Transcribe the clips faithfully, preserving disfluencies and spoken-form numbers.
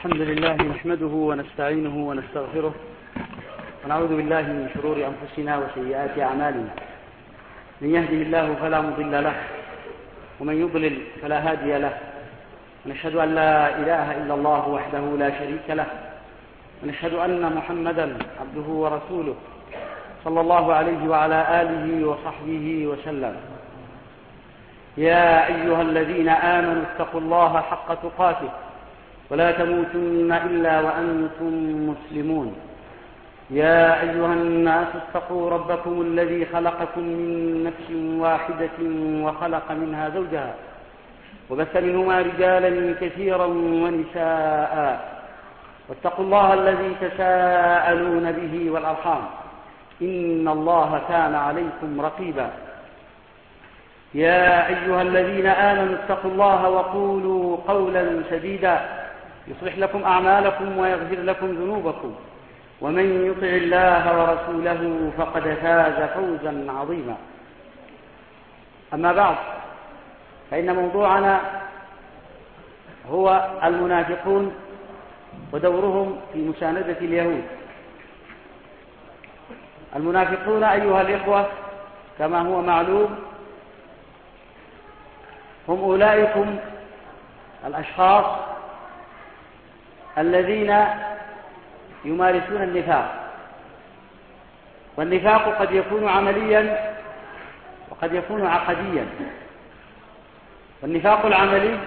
الحمد لله نحمده ونستعينه ونستغفره ونعوذ بالله من شرور أنفسنا وسيئات أعمالنا. من يهده الله فلا مضل له ومن يضلل فلا هادي له، ونشهد أن لا إله إلا الله وحده لا شريك له، ونشهد أن محمدا عبده ورسوله صلى الله عليه وعلى آله وصحبه وسلم. يا أيها الذين آمنوا اتقوا الله حق تقاته ولا تموتن إلا وأنتم مسلمون. يا أيها الناس اتقوا ربكم الذي خلقكم من نفس واحدة وخلق منها زوجها وبث منهما رجالا كثيرا ونساء، واتقوا الله الذي تساءلون به والأرحام إن الله كان عليكم رقيبا. يا أيها الذين آمنوا اتقوا الله وقولوا قولا سديدا يصلح لكم أعمالكم ويغفر لكم ذنوبكم، ومن يطع الله ورسوله فقد فاز فوزا عظيما. أما بعد، فإن موضوعنا هو المنافقون ودورهم في مساندة اليهود. المنافقون أيها الإخوة كما هو معلوم هم أولئكم الأشخاص الذين يمارسون النفاق، والنفاق قد يكون عمليا وقد يكون عقديا. والنفاق العملي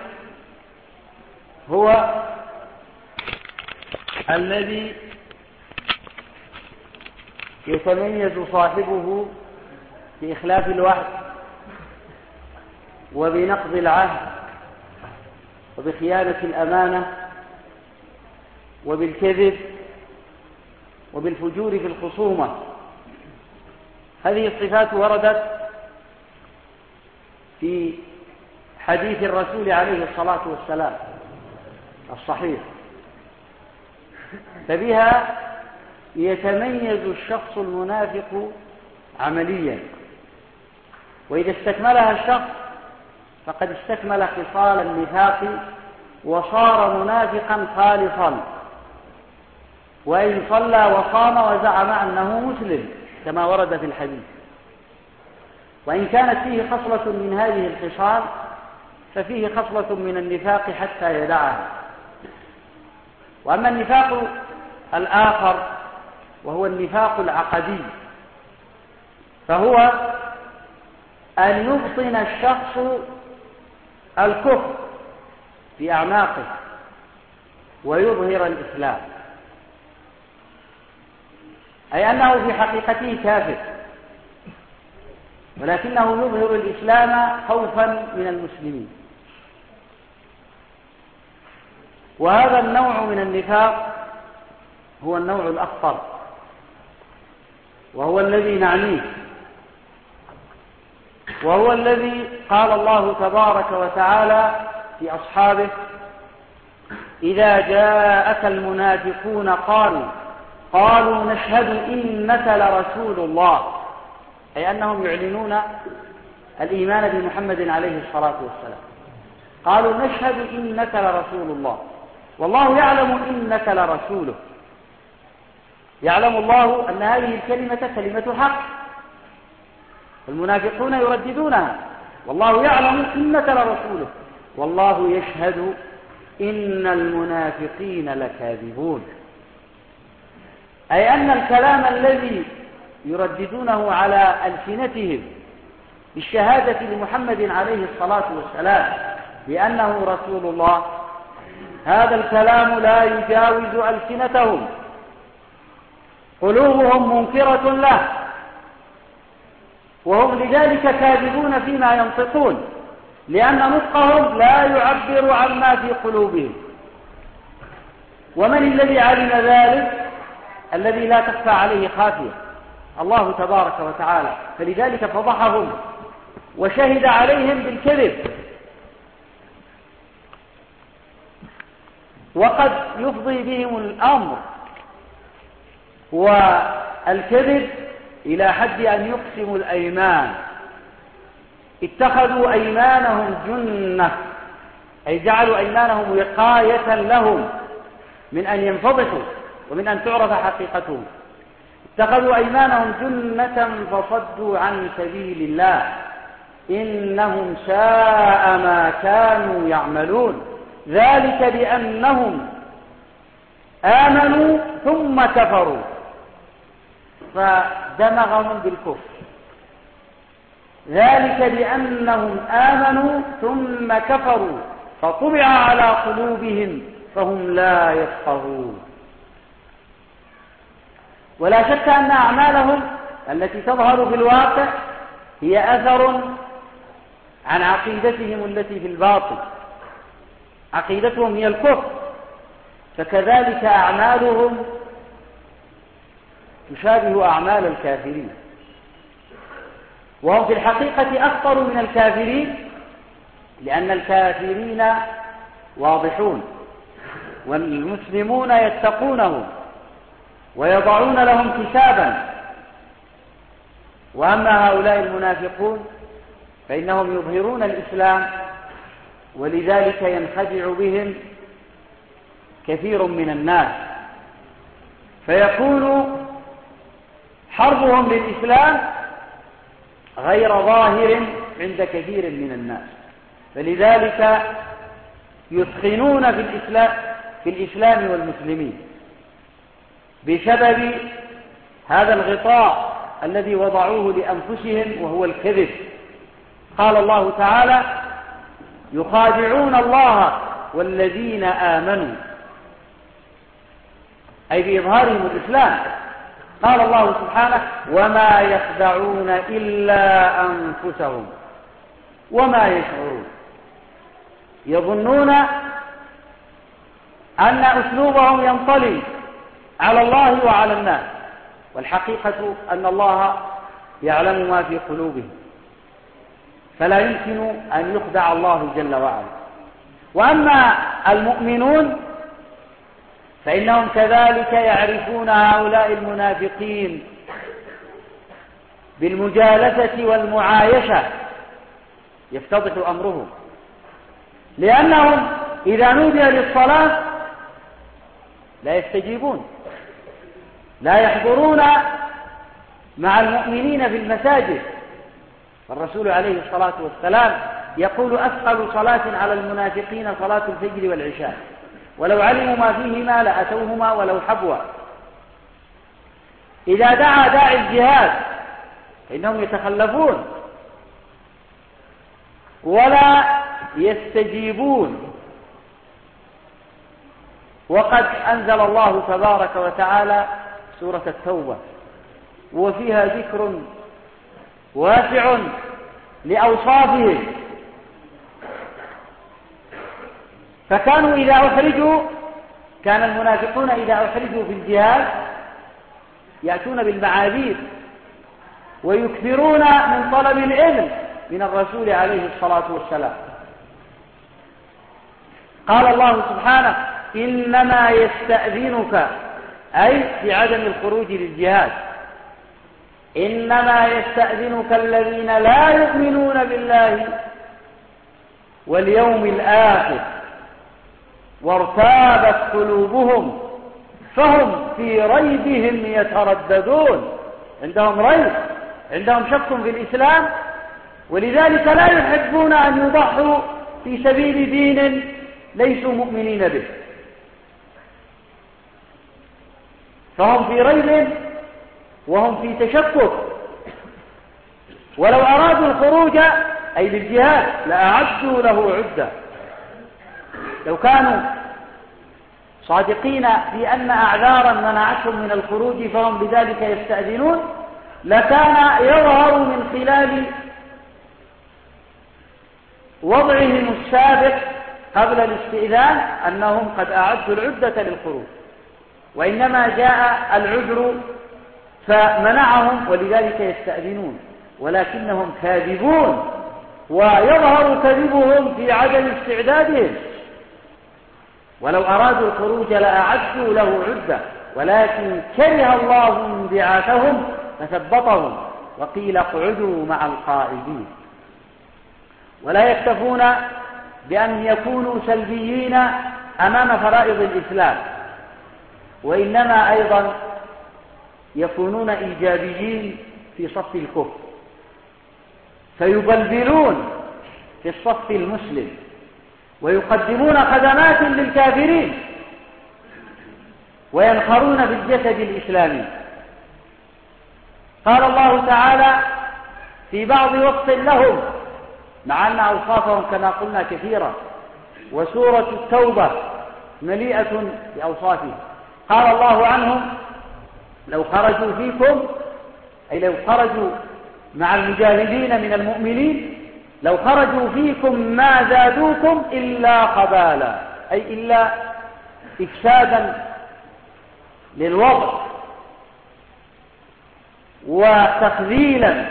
هو الذي يتميز صاحبه بإخلاف الوعد وبنقض العهد وبخيانة الأمانة وبالكذب وبالفجور في الخصومة. هذه الصفات وردت في حديث الرسول عليه الصلاة والسلام الصحيح، فبها يتميز الشخص المنافق عمليا، وإذا استكملها الشخص فقد استكمل خصال النفاق وصار منافقا خالصا، وإن صلى وصام وزعم أنه مسلم كما ورد في الحديث. وإن كانت فيه خصلة من هذه الخصال ففيه خصلة من النفاق حتى يدعها. وأما النفاق الآخر وهو النفاق العقدي، فهو أن يبطن الشخص الكفر في أعماقه ويظهر الإسلام، أي أنه في حقيقته كافر، ولكنه يظهر الإسلام خوفا من المسلمين. وهذا النوع من النفاق هو النوع الأخطر، وهو الذي نعنيه، وهو الذي قال الله تبارك وتعالى في أصحابه: إذا جاءك المنافقون قالوا قالوا نشهد إنك لرسول الله، أي أنهم يعلنون الإيمان بمحمد عليه الصلاة والسلام. قالوا نشهد إنك لرسول الله، والله يعلم إنك لرسوله. يعلم الله أن هذه الكلمة كلمة حق، المنافقون يرددونها: والله يعلم إنك لرسوله والله يشهد إن المنافقين لكاذبون. أي أن الكلام الذي يرددونه على ألسنتهم بالشهادة لمحمد عليه الصلاة والسلام بأنه رسول الله، هذا الكلام لا يجاوز ألسنتهم، قلوبهم منكرة له، وهم لذلك كاذبون فيما ينطقون، لأن نطقهم لا يعبر عما في قلوبهم. ومن الذي علم ذلك؟ الذي لا تخفى عليه خافية، الله تبارك وتعالى، فلذلك فضحهم وشهد عليهم بالكذب. وقد يفضي بهم الأمر والكذب إلى حد أن يقسموا الأيمان. اتخذوا أيمانهم جنة، أي جعلوا أيمانهم وقاية لهم من أن ينفضحوا ومن أن تعرف حقيقتهم. اتخذوا أيمانهم جنة فصدوا عن سبيل الله إنهم ساء ما كانوا يعملون ذلك بأنهم آمنوا ثم كفروا فدمغهم بالكفر. ذلك بأنهم آمنوا ثم كفروا فطبع على قلوبهم فهم لا يفقهون. ولا شك أن أعمالهم التي تظهر في الواقع هي أثر عن عقيدتهم التي في الباطن. عقيدتهم هي الكفر، فكذلك أعمالهم تشابه أعمال الكافرين، وهم في الحقيقة أخطر من الكافرين، لأن الكافرين واضحون والمسلمون يتقونهم ويضعون لهم حسابا، وأما هؤلاء المنافقون فإنهم يظهرون الإسلام ولذلك ينخدع بهم كثير من الناس، فيكون حربهم للإسلام غير ظاهر عند كثير من الناس، فلذلك يثخنون في الإسلام, في الإسلام والمسلمين بسبب هذا الغطاء الذي وضعوه لأنفسهم وهو الكذب. قال الله تعالى: يخادعون الله والذين آمنوا، أي بإظهارهم الإسلام. قال الله سبحانه: وما يخدعون إلا أنفسهم وما يشعرون. يظنون أن أسلوبهم ينطلي على الله وعلى الناس، والحقيقة أن الله يعلم ما في قلوبهم، فلا يمكن أن يخدع الله جل وعلا. وأما المؤمنون فإنهم كذلك يعرفون هؤلاء المنافقين بالمجالسة والمعايشة يفتضح أمرهم، لأنهم إذا نودي للصلاة لا يستجيبون، لا يحضرون مع المؤمنين في المساجد. الرسول عليه الصلاة والسلام يقول: أثقل صلاة على المنافقين صلاة الفجر والعشاء، ولو علموا ما فيهما لأتوهما ولو حبوا. إذا دعا داعي الجهاد فإنهم يتخلفون ولا يستجيبون. وقد أنزل الله تبارك وتعالى سورة التوبة، وفيها ذكر واسع لأوصافهم. فكانوا إذا أخرجوا كان المنافقون إذا أخرجوا في الجهاد يأتون بالمعاذير ويكثرون من طلب العلم من الرسول عليه الصلاة والسلام. قال الله سبحانه: إنما يستأذنك، أي في عدم الخروج للجهاد، إنما يستأذنك الذين لا يؤمنون بالله واليوم الآخر وارتابت قلوبهم فهم في ريبهم يترددون. عندهم ريب، عندهم شك في الإسلام، ولذلك لا يحبون أن يضحوا في سبيل دين ليسوا مؤمنين به، فهم في ريب وهم في تشكك. ولو أرادوا الخروج أي للجهاد لأعدوا له عدة. لو كانوا صادقين في أن أعذارا منعتهم من الخروج فهم بذلك يستأذنون، لكان يظهر من خلال وضعهم السابق قبل الاستئذان أنهم قد أعدوا العدة للخروج، وإنما جاء العذر فمنعهم ولذلك يستأذنون، ولكنهم كاذبون، ويظهر كذبهم في عدم استعدادهم. ولو أرادوا الخروج لأعدوا له عدة، ولكن كره الله انبعاثهم فثبطهم وقيل اقعدوا مع القاعدين. ولا يكتفون بأن يكونوا سلبيين أمام فرائض الإسلام، وإنما أيضا يكونون إيجابيين في صف الكفر، فيبلبلون في الصف المسلم ويقدمون خدمات للكافرين وينخرون بالجسد الإسلامي. قال الله تعالى في بعض وصف لهم، مع أن أوصافهم كما قلنا كثيرة، وسورة التوبة مليئة بأوصافهم. قال الله عنهم: لو خرجوا فيكم، أي لو خرجوا مع المجاهدين من المؤمنين، لو خرجوا فيكم ما زادوكم إلا خبالا، أي إلا إفسادا للوضع وتخذيلا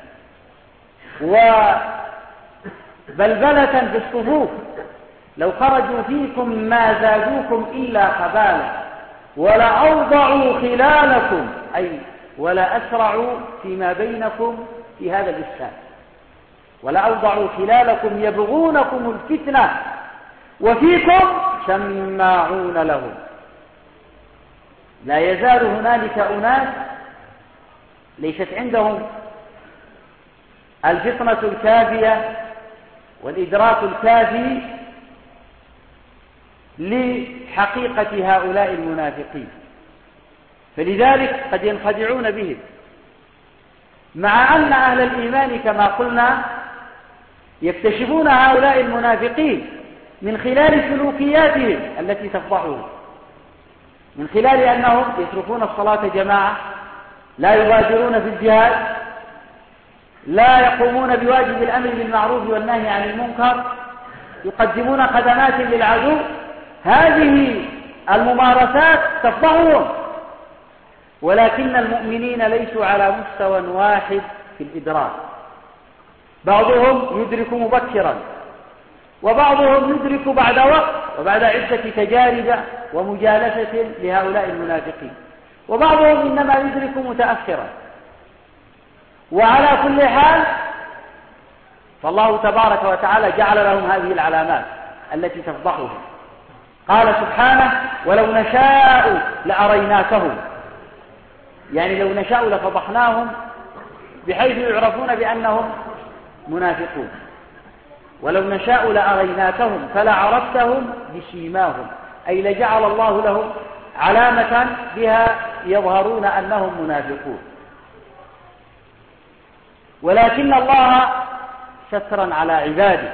وبلبلة في الصفوف. لو خرجوا فيكم ما زادوكم إلا خبالا ولأوضعوا خلالكم، أي ولا أسرعوا فيما بينكم في هذا الإفساد، ولأوضعوا خلالكم يبغونكم الفتنة وفيكم سماعون لهم. لا يزال هنالك أناس ليست عندهم الفطنة الكافية والإدراك الكافي لحقيقة هؤلاء المنافقين، فلذلك قد ينخدعون بهم، مع أن أهل الإيمان كما قلنا يكتشفون هؤلاء المنافقين من خلال سلوكياتهم التي تفضحهم، من خلال أنهم يتركون الصلاة جماعة، لا يبادرون في الجهاد، لا يقومون بواجب الأمر بالمعروف والنهي عن المنكر، يقدمون خدمات للعدو. هذه الممارسات تفضحهم، ولكن المؤمنين ليسوا على مستوى واحد في الإدراك، بعضهم يدرك مبكرا وبعضهم يدرك بعد وقت وبعد عدة تجارب ومجالسة لهؤلاء المنافقين، وبعضهم إنما يدرك متأخرا. وعلى كل حال فالله تبارك وتعالى جعل لهم هذه العلامات التي تفضحهم. قال سبحانه: ولو نشاء لأريناكهم، يعني لو نشاء لفضحناهم بحيث يعرفون بأنهم منافقون. ولو نشاء لأريناكهم فلعرفتهم بسيماهم، أي لجعل الله لهم علامة بها يظهرون أنهم منافقون. ولكن الله سترا على عباده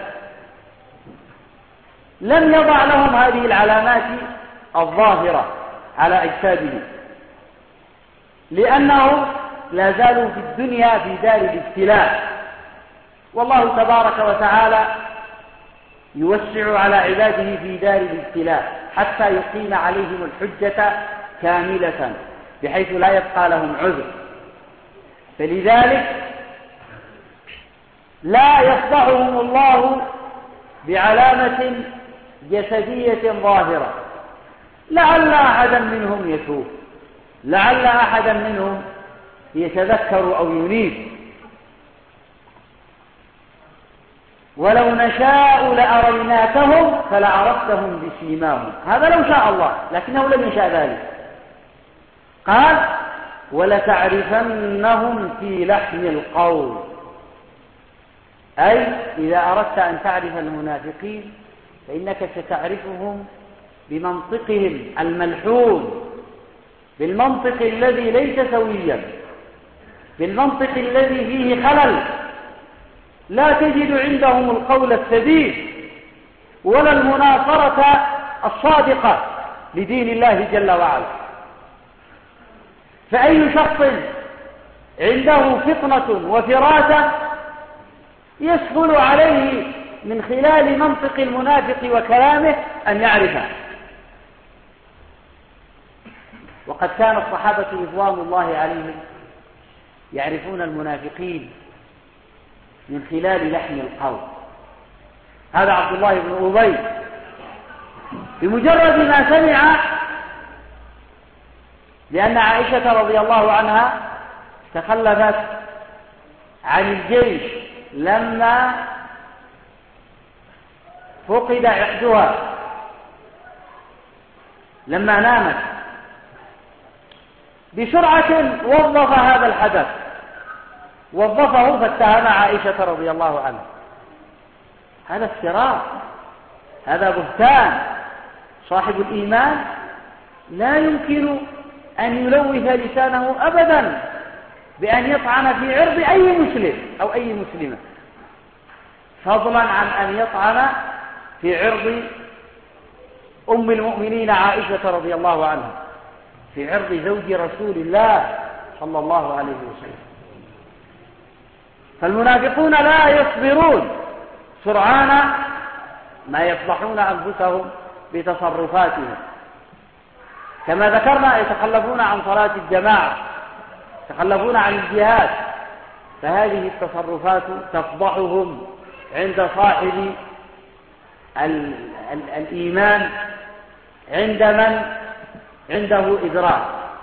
لم يضع لهم هذه العلامات الظاهرة على أجسادهم، لأنهم لا زالوا في الدنيا في دار الابتلاء، والله تبارك وتعالى يوسع على عباده في دار الابتلاء حتى يقيم عليهم الحجة كاملة بحيث لا يبقى لهم عذر. فلذلك لا يفضحهم الله بعلامة جسدية ظاهرة، لعل أحدا منهم يتوب، لعل أحدا منهم يتذكر أو ينيب. ولو نشاء لأريناكهم فلعرفتهم بسيماهم، هذا لو شاء الله، لكنه لم يشاء ذلك. قال: ولتعرفنهم في لحن القول، أي إذا أردت أن تعرف المنافقين فإنك ستعرفهم بمنطقهم الملحون، بالمنطق الذي ليس سويا، بالمنطق الذي فيه خلل، لا تجد عندهم القول السديد ولا المناصرة الصادقة لدين الله جل وعلا. فأي شخص عنده فطنة وفراسة يسهل عليه من خلال منطق المنافق وكلامه أن يعرفه. وقد كان الصحابة رضوان الله عليهم يعرفون المنافقين من خلال لحن القول. هذا عبد الله بن أبي بمجرد ما سمع لأن عائشة رضي الله عنها تخلفت عن الجيش لما فقد عقدها، لما نامت بسرعة وظف هذا الحدث، وظفه فاتهم عائشة رضي الله عنها. هذا افتراء، هذا بهتان. صاحب الإيمان لا يمكن أن يلوث لسانه أبدا بأن يطعن في عرض أي مسلم أو أي مسلمة، فضلا عن أن يطعن في عرض أم المؤمنين عائشة رضي الله عنها، في عرض زوج رسول الله صلى الله عليه وسلم. فالمنافقون لا يصبرون سرعان ما يفضحون أنفسهم بتصرفاتهم. كما ذكرنا يتخلفون عن صلاة الجماعة، يتخلفون عن الجهاد، فهذه التصرفات تفضحهم عند صاحب ال ال الإيمان، عند من عنده إدراك،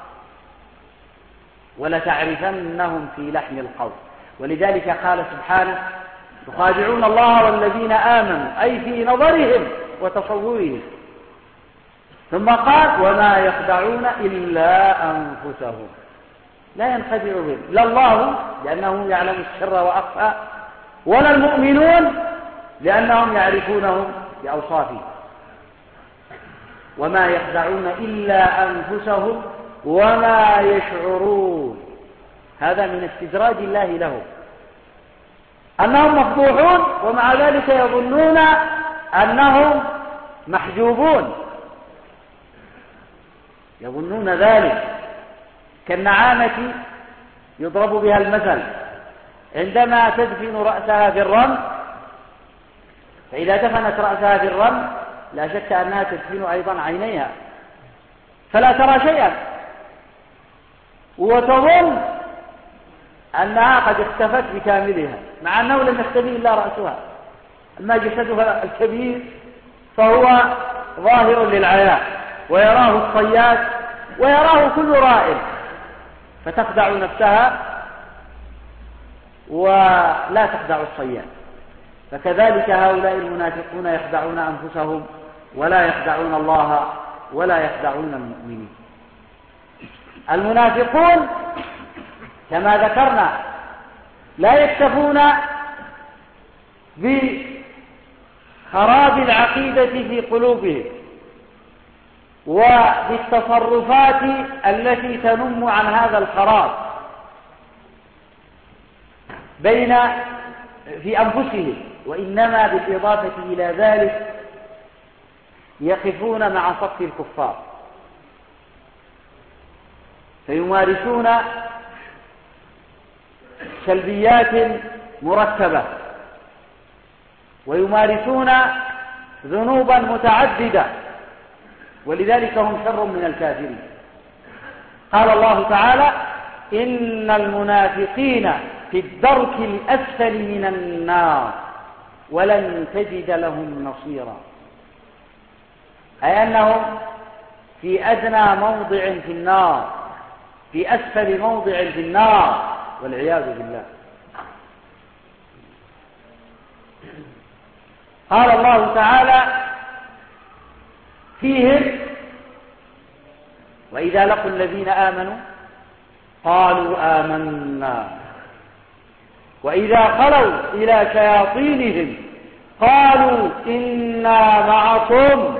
ولتعرفنهم في لحن القول. ولذلك قال سبحانه: يخادعون الله والذين آمنوا، أي في نظرهم وتصورهم. ثم قال: وما يخدعون إلا أنفسهم. لا ينخدع بهم لا الله لأنه يعلم السر وأخفى، ولا المؤمنون لأنهم يعرفونهم بأوصافهم. وما يخدعون إلا أنفسهم وما يشعرون. هذا من استدراج الله لهم، أنهم مفضوحون ومع ذلك يظنون أنهم محجوبون، يظنون ذلك. كالنعامة يضرب بها المثل عندما تدفن رأسها في الرمل، فإذا دفنت رأسها في الرمل لا شك أنها تدفن أيضا عينيها فلا ترى شيئا، وتظن أنها قد اختفت بكاملها، مع أنه لم يختفي إلا رأسها. أما جسدها الكبير فهو ظاهر للعيان، ويراه الصياد ويراه كل رائد، فتخدع نفسها ولا تخدع الصياد. فكذلك هؤلاء المنافقون يخدعون أنفسهم ولا يخدعون الله ولا يخدعون المؤمنين. المنافقون كما ذكرنا لا يكتفون بخراب العقيدة في قلوبهم وبالتصرفات التي تنم عن هذا الخراب بين في أنفسهم، وإنما بالإضافة إلى ذلك يقفون مع صف الكفار فيمارسون سلبيات مركبة، ويمارسون ذنوبا متعددة، ولذلك هم شر من الكافرين. قال الله تعالى: إن المنافقين في الدرك الأسفل من النار ولن تجد لهم نصيرا. أي أنهم في أدنى موضع في النار، في أسفل موضع في النار، والعياذ بالله. قال الله تعالى فيهم: وإذا لقوا الذين آمنوا قالوا آمنا وإذا خلوا إلى شياطينهم قالوا إنا معكم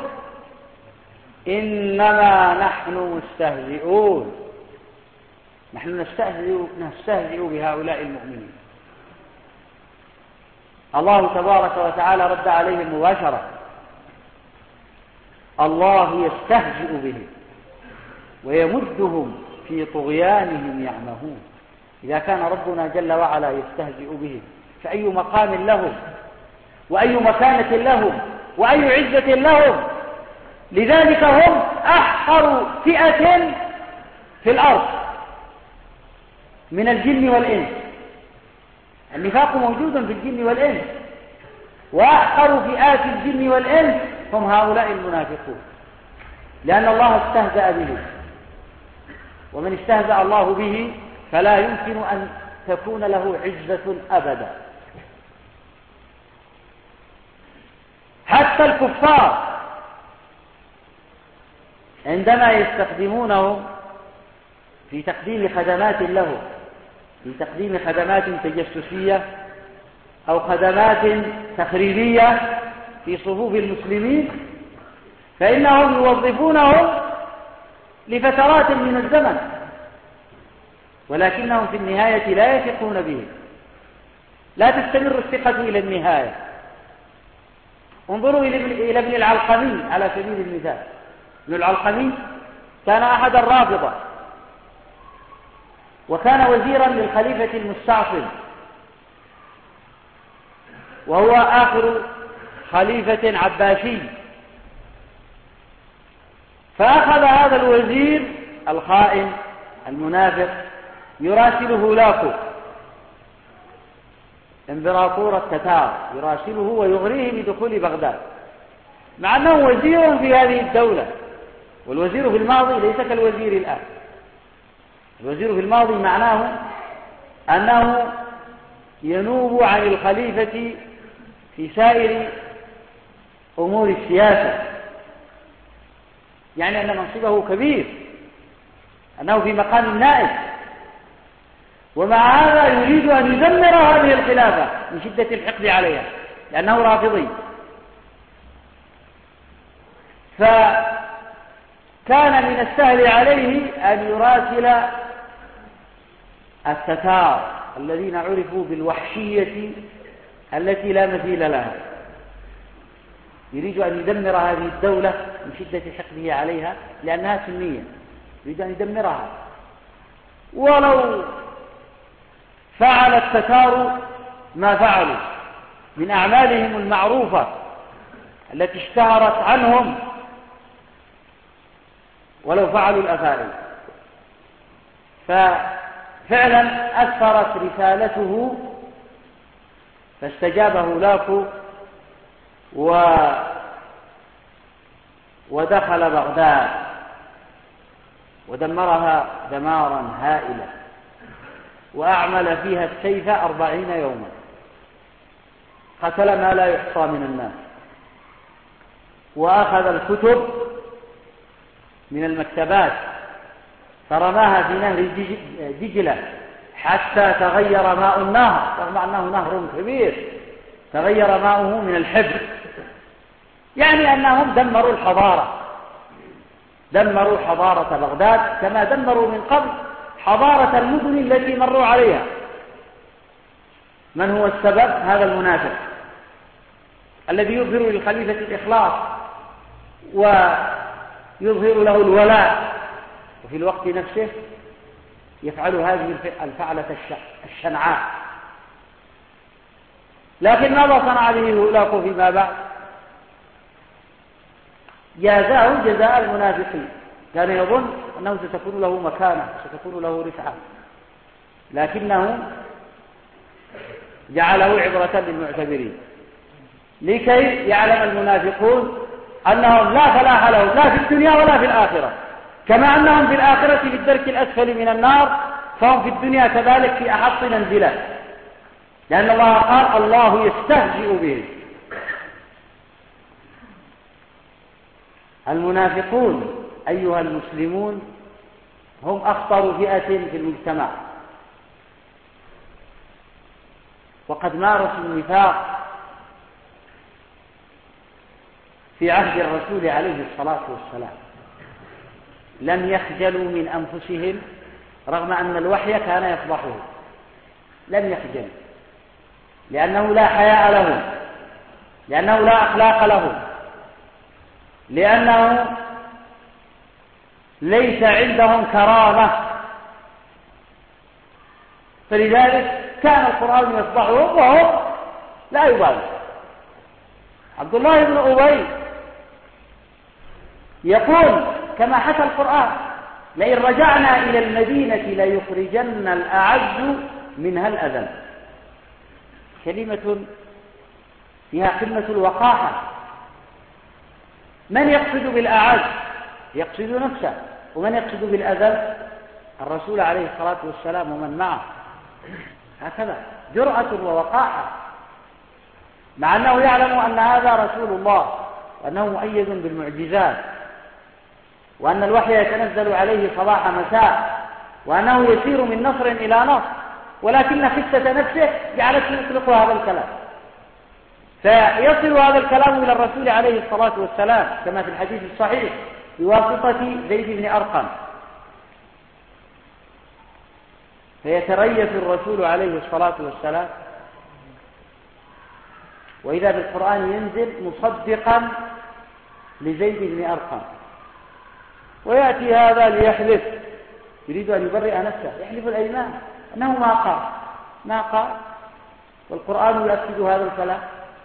إنما نحن مستهزئون. نحن نستهزئ, نستهزئ بهؤلاء المؤمنين. الله تبارك وتعالى رد عليهم مباشرة: الله يستهزئ بهم ويمدهم في طغيانهم يعمهون. إذا كان ربنا جل وعلا يستهزئ بهم فأي مقام لهم وأي مكانة لهم وأي عزة لهم. لذلك هم أحقر فئة في الأرض من الجن والإنس. النفاق موجود في الجن والإنس، وأحقر فئات الجن والإنس هم هؤلاء المنافقون، لأن الله استهزأ بهم، ومن استهزأ الله به فلا يمكن أن تكون له عزة أبدا. حتى الكفار عندما يستخدمونهم في تقديم خدمات له، في تقديم خدمات تجسسية أو خدمات تخريبية في صفوف المسلمين، فإنهم يوظفونهم لفترات من الزمن، ولكنهم في النهاية لا يثقون به، لا تستمر الثقة إلى النهاية. انظروا إلى ابن العلقمي على سبيل المثال. ابن العلقمي كان أحد الرافضة، وكان وزيرا للخليفة المستعصم، وهو آخر خليفة عباسي. فأخذ هذا الوزير الخائن المنافق يراسل هولاكو امبراطور التتار، يراسله ويغريه بدخول بغداد، مع أنه وزير في هذه الدولة. والوزير في الماضي ليس كالوزير الآن. الوزير في الماضي معناه أنه ينوب عن الخليفة في سائر أمور السياسة، يعني أن منصبه كبير، أنه في مقام النائب، ومع هذا يريد أن يدمر هذه الخلافة من شدة الحقد عليها لأنه رافضي. فكان من السهل عليه أن يراسل التتار الذين عرفوا بالوحشية التي لا مثيل لها، يريد أن يدمر هذه الدولة من شدة حقده عليها لأنها سنية، يريد أن يدمرها. ولو فعل التتار ما فعلوا من أعمالهم المعروفة التي اشتهرت عنهم، ولو فعلوا الأفاعيل، ففعلا أثرت رسالته، فاستجاب هولاكو و ودخل بغداد ودمرها دمارا هائلا، وأعمل فيها السيف أربعين يوما، قتل ما لا يحصى من الناس، وأخذ الكتب من المكتبات فرماها في نهر دجلة حتى تغير ماء النهر، رغم أنه نهر كبير تغير ماؤه من الحبر. يعني أنهم دمروا الحضارة، دمروا حضارة بغداد كما دمروا من قبل حضارة المدن التي مروا عليها. من هو السبب؟ هذا المنافق الذي يظهر للخليفة الإخلاص ويظهر له الولاء، وفي الوقت نفسه يفعل هذه الفعلة الشنعاء. لكن ماذا صنع به هولاكو فيما بعد؟ جازاه جزاء المنافقين، كان يظن أنه ستكون له مكانة، ستكون له رفعة، لكنه جعله عبرة للمعتبرين لكي يعلم المنافقون أنهم لا فلاح لهم لا في الدنيا ولا في الآخرة، كما أنهم في الآخرة في الدرك الأسفل من النار، فهم في الدنيا كذلك في أحط منزلة، لأن الله قال الله يستهزئ بهم. المنافقون أيها المسلمون هم أخطر فئة في المجتمع، وقد مارسوا النفاق في عهد الرسول عليه الصلاة والسلام، لم يخجلوا من أنفسهم رغم أن الوحي كان يفضحهم، لم يخجلوا، لأنه لا حياء لهم، لأنه لا أخلاق لهم، لأنه ليس عندهم كرامة، فلذلك كان القرآن يفضحهم وهم لا يبالون. عبد الله بن أبي يقول كما حكى القرآن: لئن رجعنا إلى المدينة ليخرجن الأعز منها الأذل. كلمة فيها قمة الوقاحة. من يقصد بالأعز؟ يقصد نفسه. ومن يقصد بالأذل؟ الرسول عليه الصلاة والسلام ومن معه. هكذا جرأة ووقاحة، مع أنه يعلم أن هذا رسول الله وأنه مؤيد بالمعجزات وأن الوحي يتنزل عليه صباح مساء، وأنه يسير من نصر إلى نصر، ولكن خفة نفسه جعلته يطلق هذا الكلام، فيصل هذا الكلام إلى الرسول عليه الصلاة والسلام كما في الحديث الصحيح بواسطة زيد بن أرقم، فيتريث الرسول عليه الصلاة والسلام، وإذا بالقرآن ينزل مصدقا لزيد بن أرقم، ويأتي هذا ليحلف، يريد أن يبرئ نفسه، يحلف الأيمان أنه ما قال ما قال والقرآن يؤكد هذا الكلام،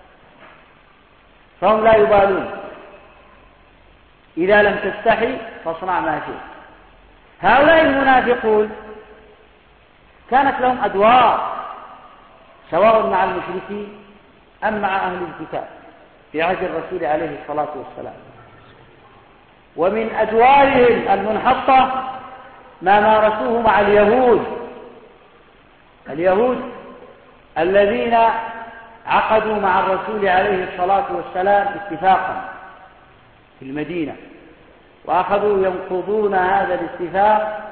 فهم لا يبالون. إذا لم تستحي فاصنع ما شئت. هؤلاء المنافقون كانت لهم أدوار سواء مع المشركين أم مع أهل الكتاب في عهد الرسول عليه الصلاة والسلام، ومن أدوارهم المنحطة ما مارسوه مع اليهود اليهود الذين عقدوا مع الرسول عليه الصلاة والسلام اتفاقا في المدينة، وأخذوا ينقضون هذا الاتفاق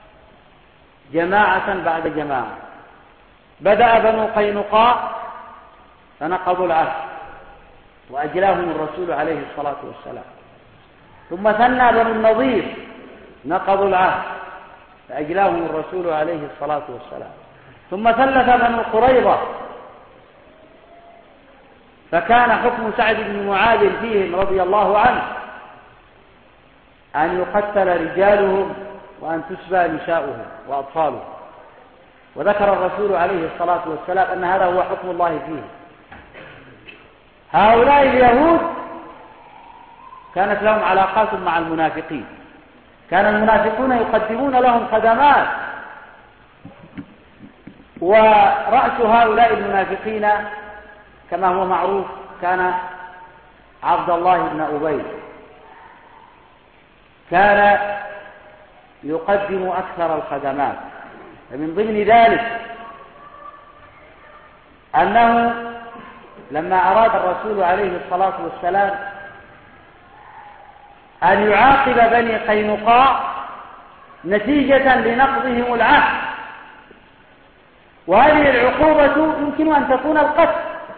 جماعة بعد جماعة. بدأ بنو قينقاع فنقضوا العهد وأجلاهم الرسول عليه الصلاة والسلام، ثم ثنى بنو النضير نقضوا العهد فأجلاهم الرسول عليه الصلاة والسلام، ثم ثلث بنو قريظة، فكان حكم سعد بن معاذ فيهم رضي الله عنه أن يقتل رجالهم وأن تسبى نساؤهم وأطفالهم، وذكر الرسول عليه الصلاة والسلام أن هذا هو حكم الله فيه. هؤلاء اليهود كانت لهم علاقات مع المنافقين، كان المنافقون يقدمون لهم خدمات، ورأس هؤلاء المنافقين كما هو معروف كان عبد الله بن أبي، كان يقدم أكثر الخدمات، ومن ضمن ذلك أنه لما أراد الرسول عليه الصلاة والسلام أن يعاقب بني قينقاع نتيجة لنقضهم العهد، وهذه العقوبة يمكن أن تكون القتل،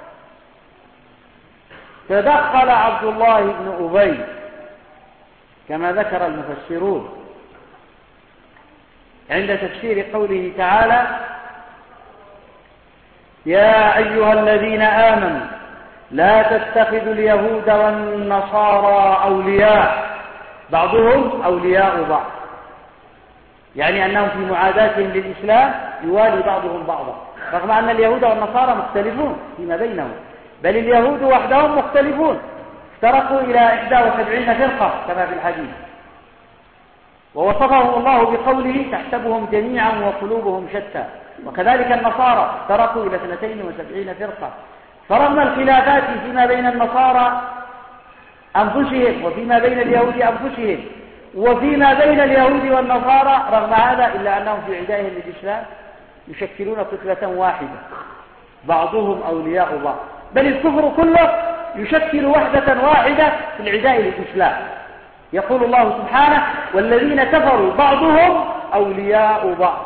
تدخل عبد الله بن أبي كما ذكر المفسرون عند تفسير قوله تعالى: يا أيها الذين آمنوا لا تتخذوا اليهود والنصارى أولياء بعضهم أولياء بعض، يعني أنهم في معاداتهم للإسلام يوالي بعضهم بعضا، رغم أن اليهود والنصارى مختلفون فيما بينهم، بل اليهود وحدهم مختلفون، افترقوا إلى إحدى وسبعين فرقة كما في الحديث، ووصفهم الله بقوله: تحسبهم جميعا وقلوبهم شتى، وكذلك النصارى افترقوا إلى اثنتين وسبعين فرقة، فرغم الخلافات فيما بين النصارى أنفسهم وفيما بين اليهود أنفسهم وفيما بين اليهود والنصارى، رغم هذا إلا أنهم في عدائهم للإسلام يشكلون كتلة واحدة بعضهم أولياء بعض، بل الكفر كله يشكل وحدة واحدة في العداء للإسلام. يقول الله سبحانه: والذين كفروا بعضهم أولياء بعض.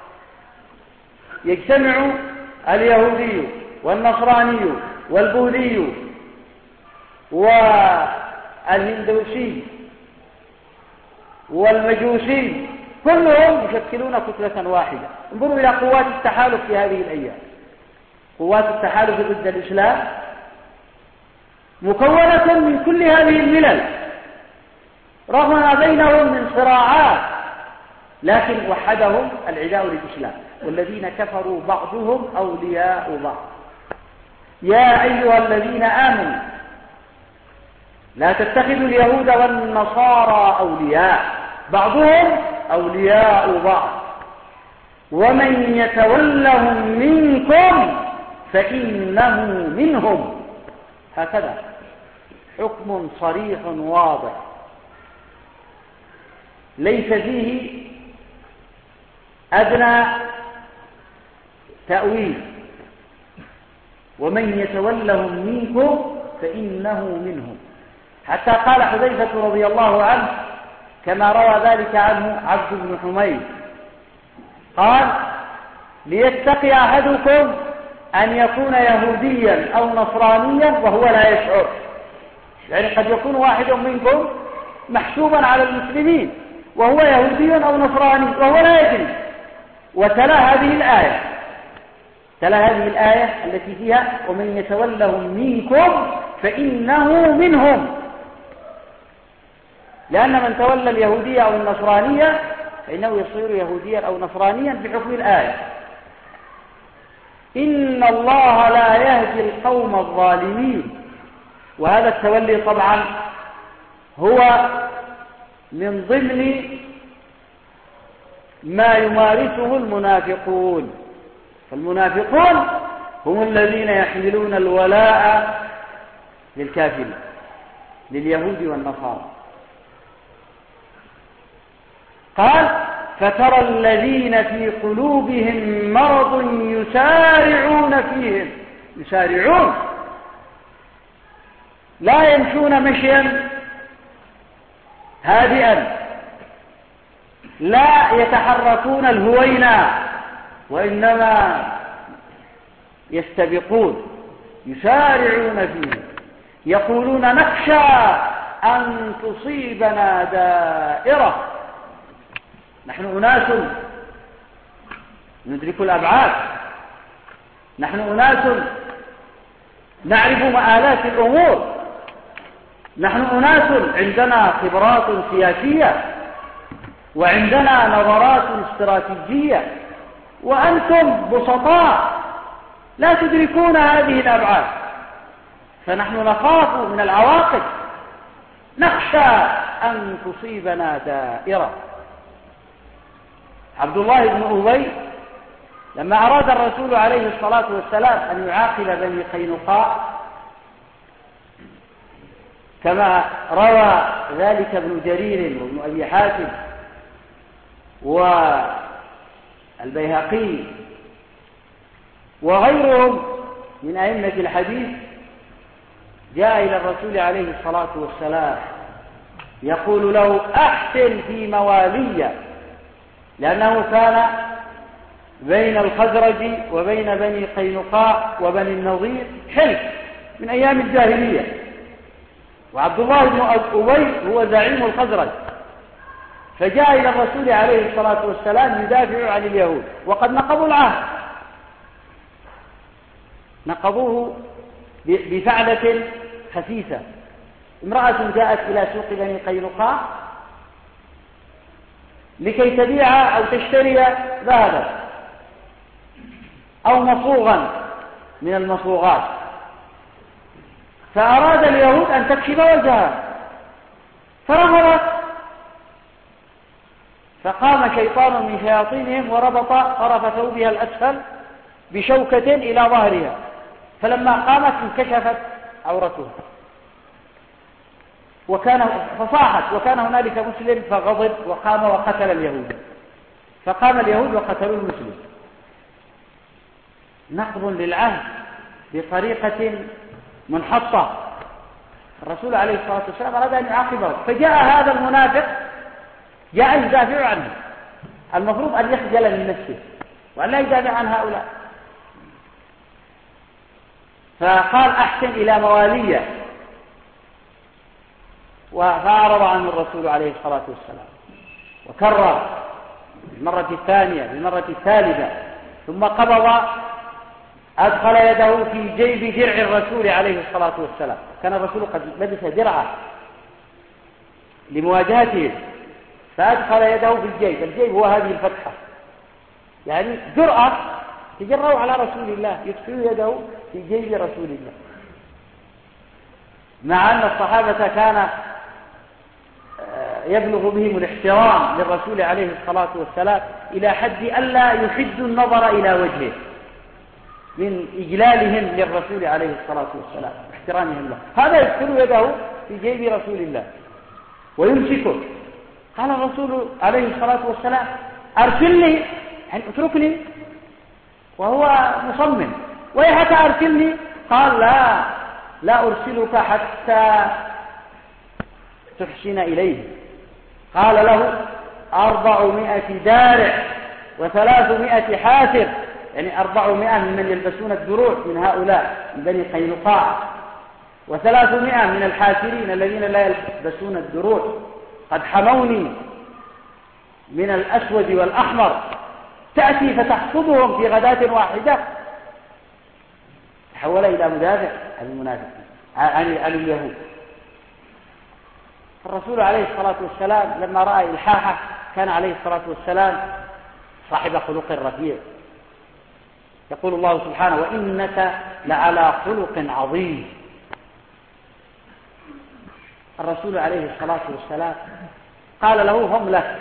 يجتمع اليهودي والنصراني والبوذي والهندوسي والمجوسي كلهم يشكلون كتلة واحدة. انظروا إلى قوات التحالف في هذه الأيام، قوات التحالف ضد الإسلام مكونة من كل هذه الملل، رغم ما بينهم من صراعات، لكن وحدهم العداء للإسلام. والذين كفروا بعضهم أولياء بعض. يا أيها الذين آمنوا لا تتخذوا اليهود والنصارى أولياء بعضهم أولياء بعض ومن يتولهم منكم فإنه منهم. هكذا حكم صريح واضح ليس فيه أدنى تأويل. ومن يتولهم منكم فإنه منهم، حتى قال حذيفة رضي الله عنه كما روى ذلك عنه عبد بن حميد: قال ليتقي أحدكم أن يكون يهوديا أو نصرانيا وهو لا يشعر. يعني قد يكون واحد منكم محسوبا على المسلمين وهو يهودي أو نصراني وهو لا يدري، وتلا هذه الآية تلا هذه الآية التي فيها ومن يتولهم منكم فإنه منهم، لأن من تولى اليهودية أو النصرانية فإنه يصير يهوديا أو نصرانيا بحكم الآية. إن الله لا يهدي القوم الظالمين. وهذا التولي طبعا هو من ضمن ما يمارسه المنافقون. فالمنافقون هم الذين يحملون الولاء للكافرين لليهود والنصارى. قال فترى الذين في قلوبهم مرض يسارعون فيهم. يسارعون لا يمشون مشيا هادئا، لا يتحركون الهوينا، وإنما يستبقون يسارعون فيه، يقولون نخشى أن تصيبنا دائرة. نحن أناس ندرك الأبعاد، نحن أناس نعرف مآلات الأمور، نحن أناس عندنا خبرات سياسية وعندنا نظرات استراتيجية، وأنتم بسطاء لا تدركون هذه الأبعاد، فنحن نخاف من العواقب، نخشى أن تصيبنا دائرة. عبد الله بن أبي لما أراد الرسول عليه الصلاة والسلام أن يعاقب بني قينقاع كما روى ذلك ابن جرير وابن أبي حاتم والبيهقي وغيرهم من أئمة الحديث، جاء إلى الرسول عليه الصلاة والسلام يقول له أحسن في موالي، لأنه كان بين الخزرج وبين بني قينقاع وبني النضير حلف من أيام الجاهلية، وعبد الله بن أبي هو زعيم الخزرج، فجاء إلى الرسول عليه الصلاة والسلام يدافع عن اليهود وقد نقضوا العهد، نقضوه بفعلة خسيسة. امرأة جاءت إلى سوق بني قينقاع لكي تبيع أو تشتري ذهبا أو مصوغا من المصوغات، فأراد اليهود أن تكشف وجهها فرفضت، فقام شيطان من شياطينهم وربط طرف ثوبها الأسفل بشوكة إلى ظهرها، فلما قامت انكشفت عورتها وكان فصاحت، وكان هنالك مسلم فغضب وقام وقتل اليهود، فقام اليهود وقتلوا المسلم. نقض للعهد بطريقة منحطة. الرسول عليه الصلاة والسلام أراد أن يعاقبه، فجاء هذا المنافق جاء يدافع عنه، المفروض أن يخجل من نفسه وأن لا يدافع عن هؤلاء، فقال أحسن إلى موالية، فأعرض عنه الرسول عليه الصلاة والسلام وكرر بالمرة الثانية بالمرة الثالثة، ثم قبض أدخل يده في جيب درع الرسول عليه الصلاة والسلام. كان الرسول قد لبس درعه لمواجهته، فأدخل يده في الجيب، الجيب هو هذه الفتحة، يعني جرأة تجرأوا على رسول الله، يدخل يده في جيب رسول الله، مع أن الصحابة كان يبلغ بهم الاحترام للرسول عليه الصلاة والسلام إلى حد ألا يحدوا النظر إلى وجهه من إجلالهم للرسول عليه الصلاة والسلام احترامهم له. هذا يدخل يده في جيب رسول الله ويمسكه. قال الرسول عليه الصلاة والسلام أرسلني، يعني اتركني، وهو مصمم، ويحك أرسلني؟ قال لا لا أرسلك حتى تحسن إليه. قال له أربعمائة دارع وثلاثمائة حاسر، يعني أربعمائة ممن يلبسون الدروع من هؤلاء من بني قينقاع، وثلاثمائة من الحاسرين الذين لا يلبسون الدروع، قد حموني من الأسود والأحمر، تأتي فتحصدهم في غداة واحدة. تحول إلى مدافع عن المنافقين عن اليهود. الرسول عليه الصلاة والسلام لما رأى إلحاحه كان عليه الصلاة والسلام صاحب خلق رفيع. يقول الله سبحانه: وإنك لعلى خلق عظيم. الرسول عليه الصلاة والسلام قال له: هم لك،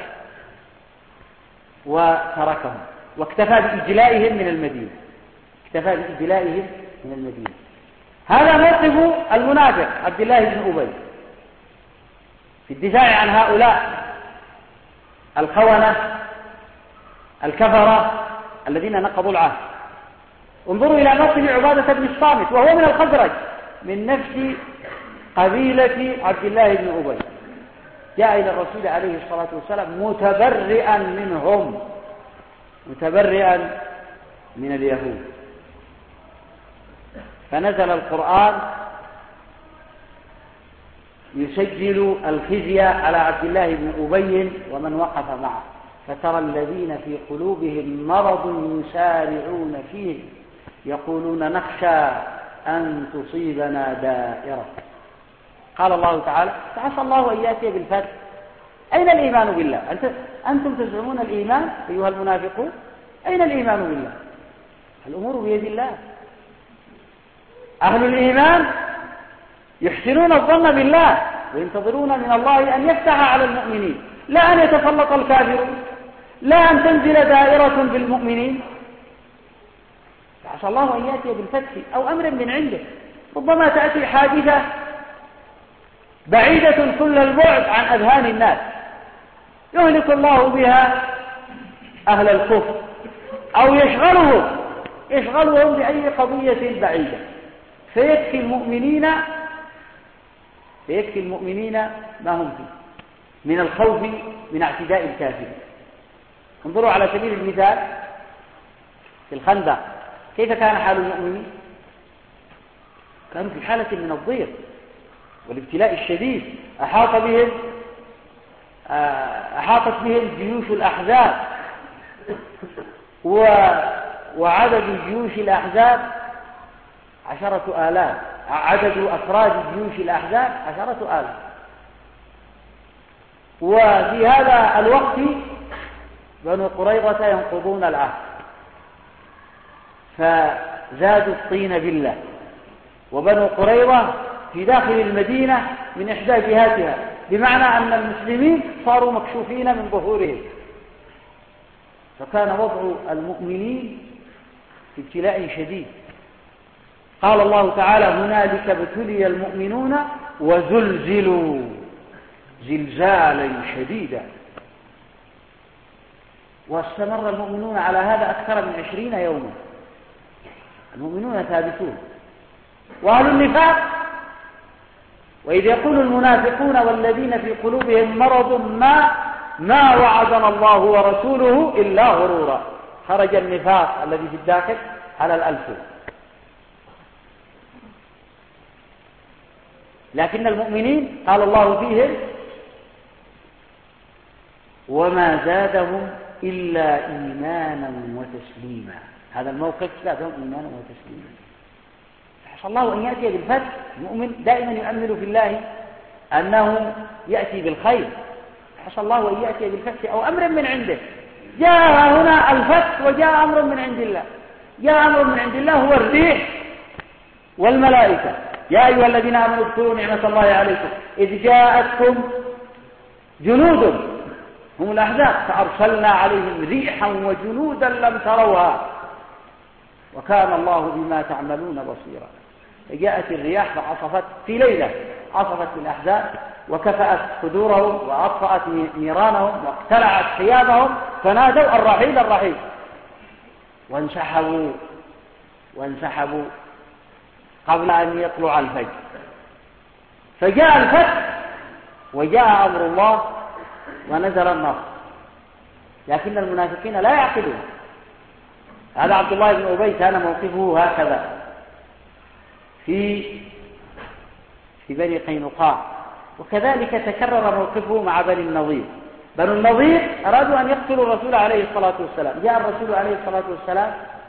وتركهم واكتفى بإجلائهم من المدينة اكتفى بإجلائهم من المدينة. هذا موقف المنافق عبد الله بن أبي في الدفاع عن هؤلاء الخونة الكفرة الذين نقضوا العهد. انظروا إلى موقف عبادة بن الصامت وهو من الخزرج من نفس قبيلة عبد الله بن أبي، جاء إلى الرسول عليه الصلاة والسلام متبرئا منهم، متبرئا من اليهود. فنزل القرآن يسجل الخزي على عبد الله بن أبي ومن وقف معه: فترى الذين في قلوبهم مرض يسارعون فيه يقولون نخشى أن تصيبنا دائرة. قال الله تعالى: فعسى الله أن يأتي بالفتح. أين الإيمان بالله؟ أنتم تزعمون الإيمان أيها المنافقون، أين الإيمان بالله؟ الأمور بيد الله. أهل الإيمان يحسنون الظن بالله وينتظرون من الله أن يفتح على المؤمنين، لا أن يتسلط الكافرون، لا أن تنزل دائرة بالمؤمنين. فعسى الله أن يأتي بالفتح أو أمر من عنده. ربما تأتي حادثة بعيدة كل البعد عن أذهان الناس يهلك الله بها أهل الكفر، أو يشغلهم يشغلهم بأي قضية بعيدة، فيكفي المؤمنين فيكفي المؤمنين ما هم فيه من الخوف من اعتداء الكافرين. انظروا على سبيل المثال في الخندق، كيف كان حال المؤمنين؟ كانوا في حالة من الضيق والابتلاء الشديد، أحاط بهم أحاطت بهم جيوش الأحزاب، وعدد جيوش الأحزاب عشرة آلاف، عدد أفراد جيوش الأحزاب عشرة آلاف. وفي هذا الوقت بنو قريظة ينقضون العهد، فزادوا الطين بالله، وبنو قريظة في داخل المدينة من إحدى جهاتها، بمعنى أن المسلمين صاروا مكشوفين من ظهورهم. فكان وضع المؤمنين في ابتلاء شديد. قال الله تعالى: هنالك ابتلي المؤمنون وزلزلوا زلزالا شديدا. واستمر المؤمنون على هذا أكثر من عشرين يوما. المؤمنون ثابتون. وأهل النفاق: وإذ يقول المنافقون والذين في قلوبهم مرض ما ما وعدنا الله ورسوله إلا غرورا. خرج النفاق الذي في الداخل على الألسن. لكن المؤمنين قال الله فيهم: وما زادهم إلا إيمانا وتسليما. هذا الموقف زادهم إيمانا وتسليما. فحسى الله أن يأتي بالفتح. المؤمن دائما يؤمل في الله أنه يأتي بالخير. حسى الله أن يأتي بالفتح أو أمر من عنده. جاء هنا الفتح وجاء أمر من عند الله. جاء أمر من عند الله هو الريح والملائكة. يا أيها الذين آمنوا اذكروا نعمة الله عليكم إذ جاءتكم جنود هم الأحزاب فأرسلنا عليهم ريحا وجنودا لم تروها وكان الله بما تعملون بصيرا. جاءت الرياح فعصفت في ليلة، عصفت بالأحزاب وكفأت صدورهم وأطفأت نيرانهم واقتلعت ثيابهم فنادوا الرحيل الرحيل وانسحبوا وانسحبوا قبل أن يطلع الفجر. فجاء الفتح وجاء أمر الله ونزل النصر. لكن المنافقين لا يعقلون. هذا عبد الله بن أبي كان موقفه هكذا في في بني قينقاع، وكذلك تكرر موقفه مع بني النضير. بنو النضير أرادوا أن يقتلوا الرسول عليه الصلاة والسلام، جاء الرسول عليه الصلاة والسلام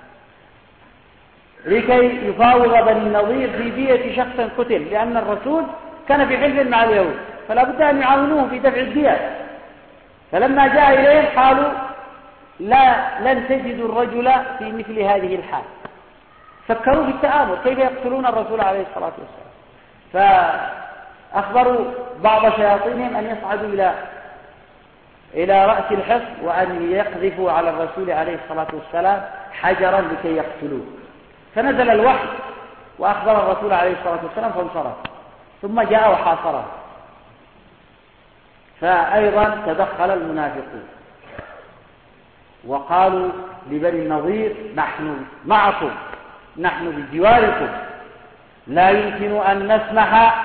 لكي يفاوض بني النضير في دية شخص قتل، لأن الرسول كان في حلف مع اليهود فلا بد أن يعاونوه في دفع الدية. فلما جاء إليهم قالوا لا لن تجدوا الرجل في مثل هذه الحال، فكروا في التآمر كيف يقتلون الرسول عليه الصلاة والسلام، فأخبروا بعض شياطينهم أن يصعدوا إلى إلى رأس الحصن وأن يقذفوا على الرسول عليه الصلاة والسلام حجرا لكي يقتلوه. فنزل الوحي وأخبر الرسول عليه الصلاة والسلام فانصرف، ثم جاء وحاصره. فأيضا تدخل المنافقون وقالوا لبني النضير نحن معكم، نحن بجواركم، لا يمكن أن نسمح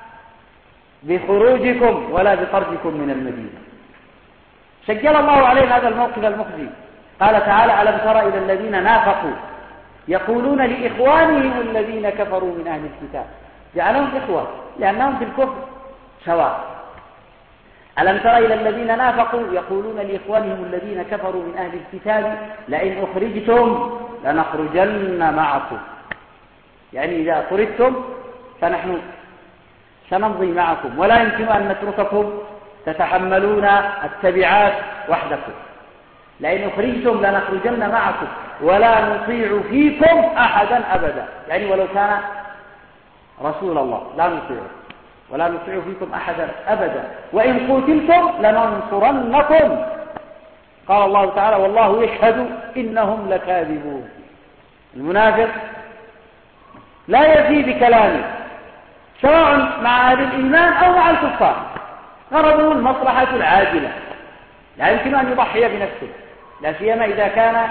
بخروجكم ولا بطردكم من المدينة. سجل الله عليهم هذا الموقف المخزي. قال تعالى ألم تر إلى الذين نافقوا يقولون لإخوانهم الذين كفروا من أهل الكتاب، جعلهم إخوة لأنهم في الكفر سواء. ألم تر إلى الذين نافقوا يقولون لإخوانهم الذين كفروا من أهل الكتاب لئن أخرجتم لنخرجن معكم، يعني إذا طردتم فنحن سنمضي معكم ولا يمكن أن نترككم تتحملون التبعات وحدكم. لئن أخرجتم لنخرجن معكم ولا نطيع فيكم أحدا أبدا، يعني ولو كان رسول الله لا نطيعه ولا نطيع فيكم أحدا أبدا، وإن قتلتم لننصرنكم. قال الله تعالى والله يشهد إنهم لكاذبون. المنافق لا يفي بكلامه سواء مع أهل الإيمان أو مع الكفار، غرضه المصلحة العاجلة، لا يمكن أن يضحي بنفسه، لا سيما إذا كان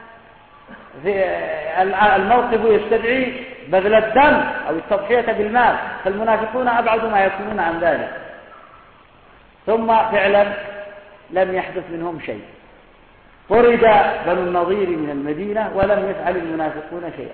الموقف يستدعي بذل الدم أو التضحية بالمال، فالمنافقون أبعد ما يكونون عن ذلك. ثم فعلا لم يحدث منهم شيء، طرد بنو النضير من المدينة ولم يفعل المنافقون شيئا.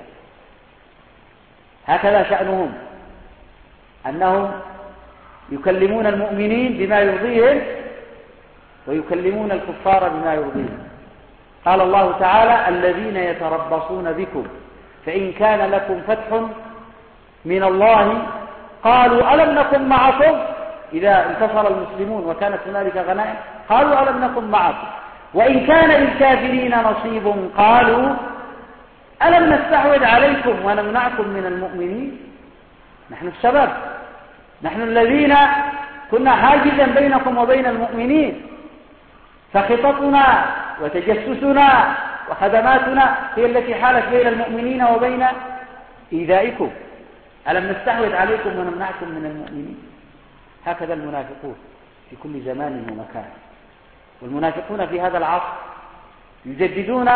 هكذا شأنهم، أنهم يكلمون المؤمنين بما يرضيهم ويكلمون الكفار بما يرضيهم. قال الله تعالى الذين يتربصون بكم فإن كان لكم فتح من الله قالوا ألم نكن معكم، إذا انتصر المسلمون وكانت هنالك غنائم قالوا ألم نكن معكم، وإن كان للكافرين نصيب قالوا ألم نستحوذ عليكم ونمنعكم من المؤمنين. نحن السبب، نحن الذين كنا حاجزا بينكم وبين المؤمنين، فخططنا وتجسسنا وخدماتنا هي التي حالت بين المؤمنين وبين إيذائكم. ألم نستحوذ عليكم ونمنعكم من المؤمنين. هكذا المنافقون في كل زمان ومكان، والمنافقون في هذا العصر يجددون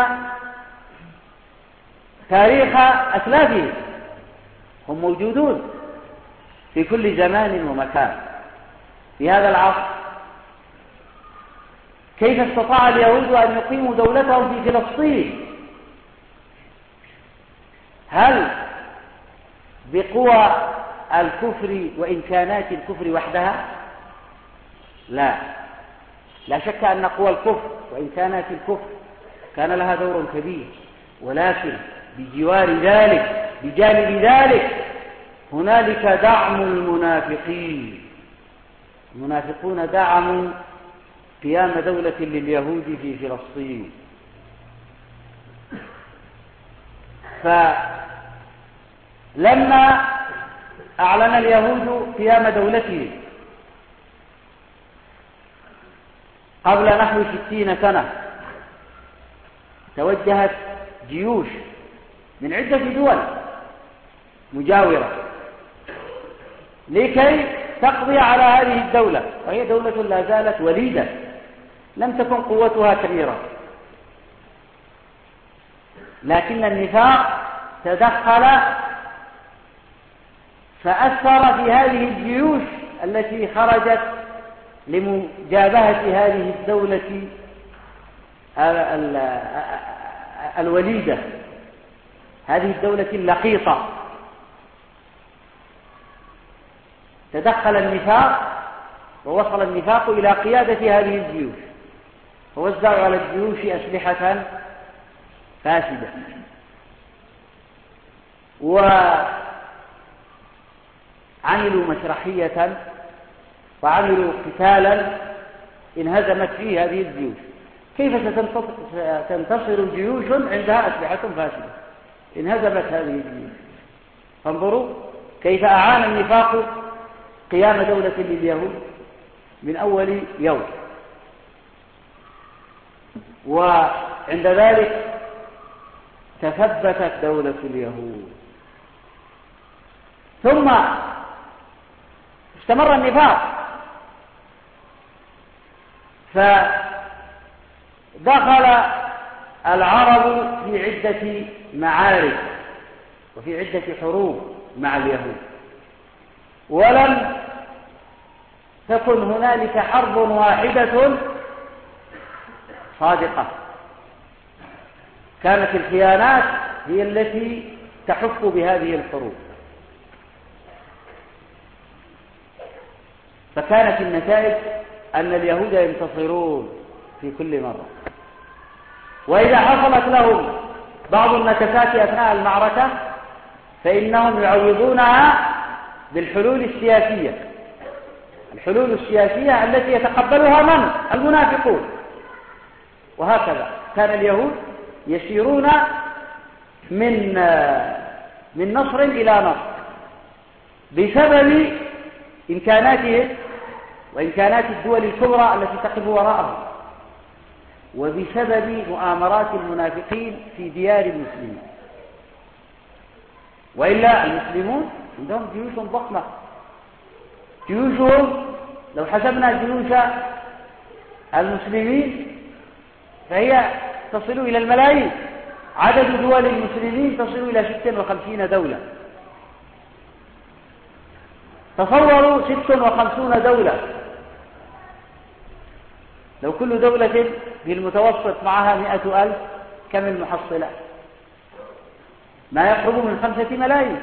تاريخ أسلافهم، هم موجودون في كل زمان ومكان. في هذا العصر كيف استطاع اليهود أن يقيموا دولتهم في فلسطين؟ هل بقوى الكفر وإمكانات الكفر وحدها؟ لا، لا شك أن قوى الكفر وإمكانات الكفر كان لها دور كبير، ولكن بجوار ذلك بجانب ذلك هنالك دعم المنافقين. المنافقون دعموا قيام دولة لليهود في فلسطين، فلما أعلن اليهود قيام دولتهم قبل نحو ستين سنة توجهت جيوش من عدة دول مجاورة لكي تقضي على هذه الدولة، وهي دولة لا زالت وليدة، لم تكن قوتها كبيرة، لكن النفاق تدخل فأثر في هذه الجيوش التي خرجت لمجابهة هذه الدولة الوليدة، هذه الدولة اللقيطة، تدخل النفاق ووصل النفاق إلى قيادة هذه الجيوش، ووزعوا على الجيوش أسلحة فاسدة، وعملوا مسرحية وعملوا قتالا انهزمت فيه هذه الجيوش. كيف ستنتصر جيوش عندها أسلحة فاسدة؟ انهزمت هذه الجيوش. فانظروا كيف أعان النفاق قيام دولة لليهود من أول يوم. وعند ذلك تثبتت دولة اليهود، ثم استمر النفاق، فدخل العرب في عدة معارك وفي عدة حروب مع اليهود، ولم تكن هنالك حرب واحدة صادقة، كانت الخيانات هي التي تحف بهذه الحروب. فكانت النتائج أن اليهود ينتصرون في كل مرة، وإذا حصلت لهم بعض النكسات أثناء المعركة فإنهم يعوضونها بالحلول السياسية، الحلول السياسية التي يتقبلها من؟ المنافقون. وهكذا كان اليهود يسيرون من من نصر إلى نصر بسبب إمكاناتهم وإمكانات الدول الكبرى التي تقف وراءهم، وبسبب مؤامرات المنافقين في ديار المسلمين. وإلا المسلمون عندهم جيوش ضخمة، جيوشهم لو حسبنا جيوش المسلمين فهي تصل إلى الملايين، عدد دول المسلمين تصل إلى ستة وخمسين دولة. تصوروا ستة وخمسين دولة، لو كل دولة في المتوسط معها مئة ألف كم المحصلة؟ ما يقرب من خمسة ملايين.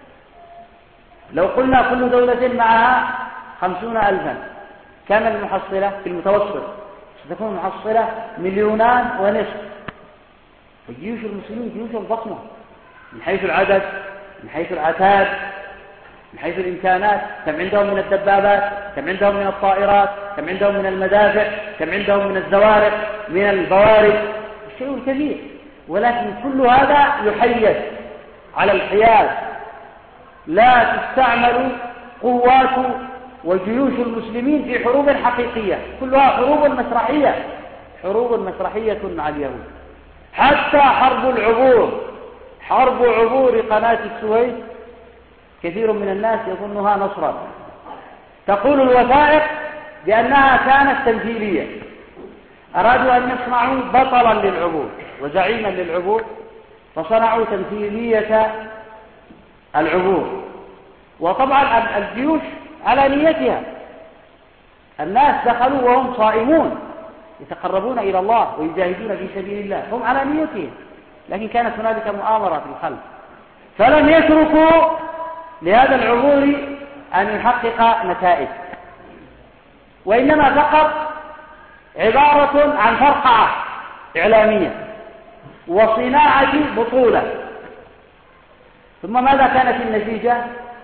لو قلنا كل دولة معها خمسون ألفا كم المحصلة في المتوسط؟ ستكون المحصلة مليونان ونصف. الجيوش المسلمين جيوش ضخمة من حيث العدد، من حيث العتاد، من حيث الإمكانات. كم عندهم من الدبابات، كم عندهم من الطائرات، كم عندهم من المدافع، كم عندهم من الزوارق، من البوارج، شيء كبير. ولكن كل هذا يحيز على الحياد، لا تستعمل قوات وجيوش المسلمين في حروب حقيقية، كلها حروب مسرحية، حروب مسرحية مع اليهود. حتى حرب العبور، حرب عبور قناة السويس كثير من الناس يظنها نصرا، تقول الوثائق بأنها كانت تمثيلية، أرادوا أن يصنعوا بطلا للعبور وزعيما للعبور، فصنعوا تمثيلية العبور. وطبعا الجيوش على نيتها، الناس دخلوا وهم صائمون يتقربون إلى الله ويجاهدون في سبيل الله، هم على نيتهم، لكن كانت هنالك مؤامرة في الخلف، فلم يتركوا لهذا العبور أن يحقق نتائج، وإنما فقط عبارة عن فرقعة إعلامية وصناعة بطولة. ثم ماذا كانت النتيجة؟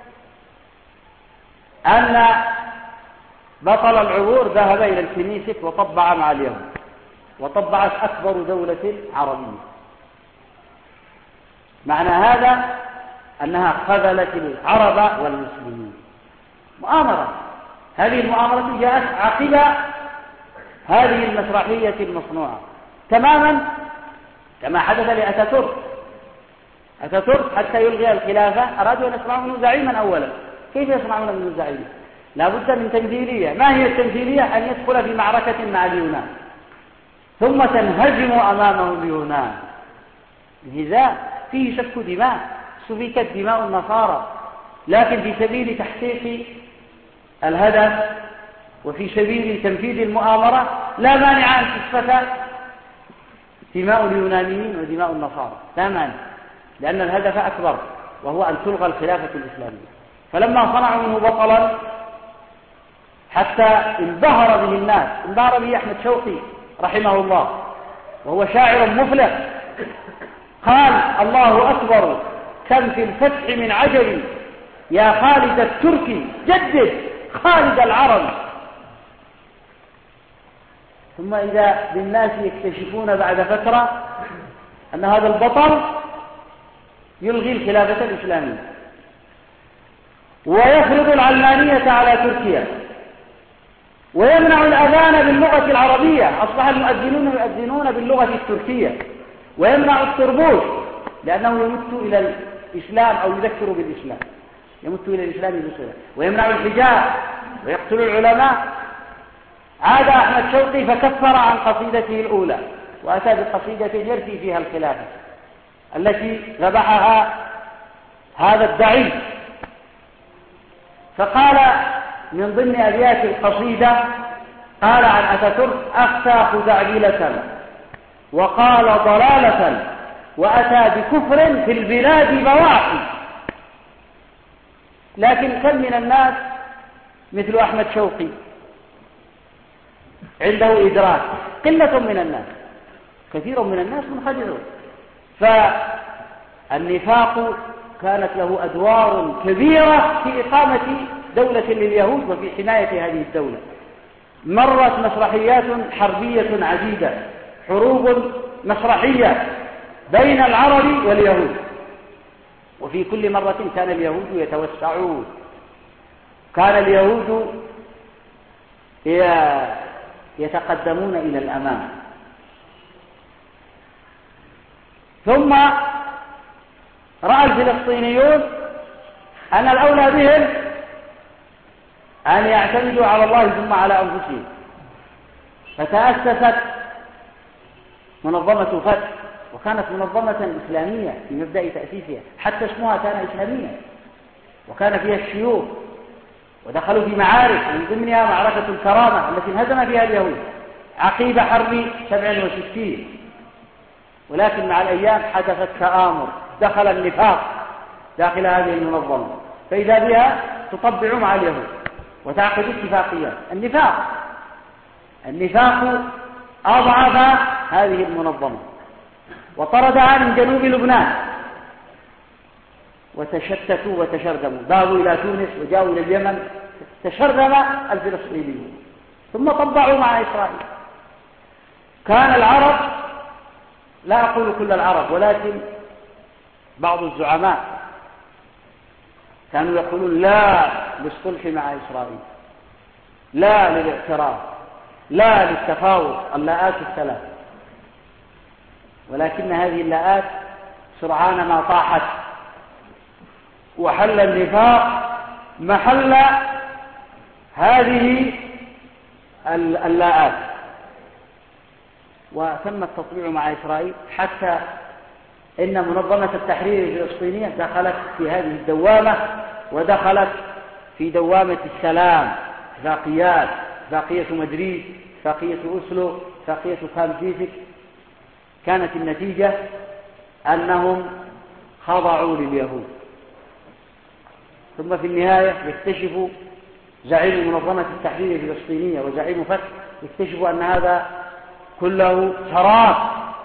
أن بطل العبور ذهب إلى الكنيسة وطبع مع اليهود، وطبعت أكبر دولة عربية. معنى هذا أنها خذلت العرب والمسلمين. مؤامرة، هذه المؤامرة جاءت عقب هذه المسرحية المصنوعة، تماما كما حدث لأتاتورك. أتاتورك حتى يلغي الخلافة أرادوا أن يصنعوا منه زعيما أولا. كيف يصنعون منه زعيما؟ لا بد من تمثيلية. ما هي التمثيلية؟ أن يدخل في معركة مع اليونان ثم تنهزم أمامه اليونان. انهزام فيه سفك دماء، سفكت دماء النصارى، لكن في سبيل تحقيق الهدف وفي سبيل تنفيذ المؤامرة لا مانع أن تسفك دماء اليونانيين ودماء النصارى لا مانع، لأن الهدف أكبر وهو أن تلغى الخلافة الإسلامية. فلما صنعوا منه بطلا حتى انبهر به الناس، انبهر به أحمد شوقي رحمه الله وهو شاعر مفلح، قال: الله أكبر كم في الفتح من عجب، يا خالد التركي جدد خالد العرب. ثم إذا بالناس يكتشفون بعد فترة أن هذا البطل يلغي الخلافة الإسلامية ويفرض العلمانية على تركيا ويمنع الأذان باللغة العربية، أصبح المؤذنون يؤذنون باللغة التركية، ويمنع الطربوش لأنه يمت إلى الإسلام أو يذكر بالإسلام، يمت إلى الإسلام بصورة، ويمنع الحجاب ويقتل العلماء. عاد أحمد شوقي فكفر عن قصيدته الأولى وأتى بقصيدة يرثي فيها الخلافة التي ذبحها هذا الدعي، فقال من ضمن أبيات القصيدة، قال عن أتاتورك: أفتى خزعبلة وقال ضلالة وأتى بكفر في البلاد بواحي. لكن كم من الناس مثل أحمد شوقي عنده إدراك، قلة من الناس، كثير من الناس منخدعون. فالنفاق كانت له أدوار كبيرة في إقامة دولة لليهود وفي حماية هذه الدولة. مرت مسرحيات حربية عديدة، حروب مسرحية بين العرب واليهود، وفي كل مرة كان اليهود يتوسعون، كان اليهود يتقدمون إلى الأمام. ثم رأى الفلسطينيون أن الأولى بهم أن يعتمدوا على الله ثم على أنفسهم، فتأسست منظمة فتح، وكانت منظمة إسلامية في مبدأ تأسيسها، حتى اسمها كان إسلاميا، وكان فيها الشيوخ ودخلوا في معارك من ضمنها معركة الكرامة التي انهزم فيها اليهود عقيب حرب سبع وستين. ولكن مع الأيام حدثت تآمر، دخل النفاق داخل هذه المنظمة، فإذا بها تطبع مع اليهود وتعقد اتفاقيات. النفاق النفاق أضعف هذه المنظمة وطردها من جنوب لبنان، وتشتتوا وتشرذموا، ذهبوا إلى تونس وجاءوا إلى اليمن، تشرذم الفلسطينيون ثم طبعوا مع إسرائيل. كان العرب، لا أقول كل العرب، ولكن بعض الزعماء كانوا يقولون لا للصلح مع إسرائيل، لا للاعتراف، لا للتفاوض، اللاءات الثلاث. ولكن هذه اللاءات سرعان ما طاحت وحل النفاق محل هذه اللاءات، وتم التطبيع مع إسرائيل، حتى إن منظمة التحرير الفلسطينية دخلت في هذه الدوامة، ودخلت في دوامة السلام، اتفاقيات، اتفاقية مدريد، اتفاقية أوسلو، اتفاقية كامب ديفيد. كانت النتيجة أنهم خضعوا لليهود، ثم في النهاية يكتشفوا زعيم منظمة التحرير الفلسطينية وزعيم فتح، يكتشفوا أن هذا كله سراب،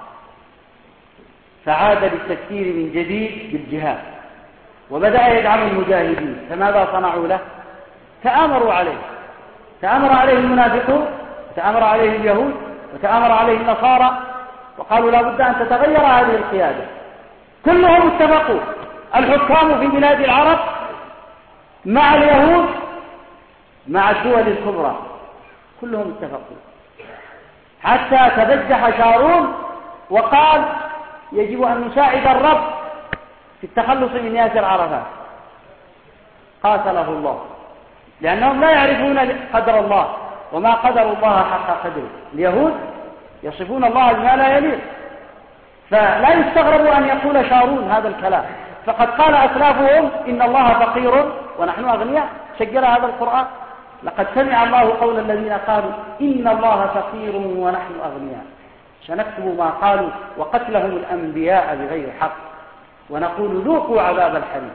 فعاد للتفكير من جديد بالجهاد وبدأ يدعم المجاهدين. فماذا صنعوا له؟ تآمروا عليه، تآمر عليه المنافقون، تآمر عليه اليهود، وتآمر عليه النصارى، وقالوا لا بد أن تتغير هذه القيادة. كلهم اتفقوا، الحكام في بلاد العرب مع اليهود مع الدول الكبرى، كلهم اتفقوا، حتى تبجح شارون وقال يجب أن نساعد الرب في التخلص من ياسر عرفات، قاتله الله، لأنهم لا يعرفون قدر الله وما قدر الله حق قدره. اليهود يصفون الله بما لا يليق، فلا يستغرب أن يقول شارون هذا الكلام، فقد قال أسلافهم إن الله فقير ونحن أغنياء. سجل هذا القرآن: لقد سمع الله قول الذين قالوا إن الله فقير ونحن أغنياء. سنكتب ما قالوا وقتلهم الأنبياء بغير حق ونقول ذوقوا عذاب الحريق.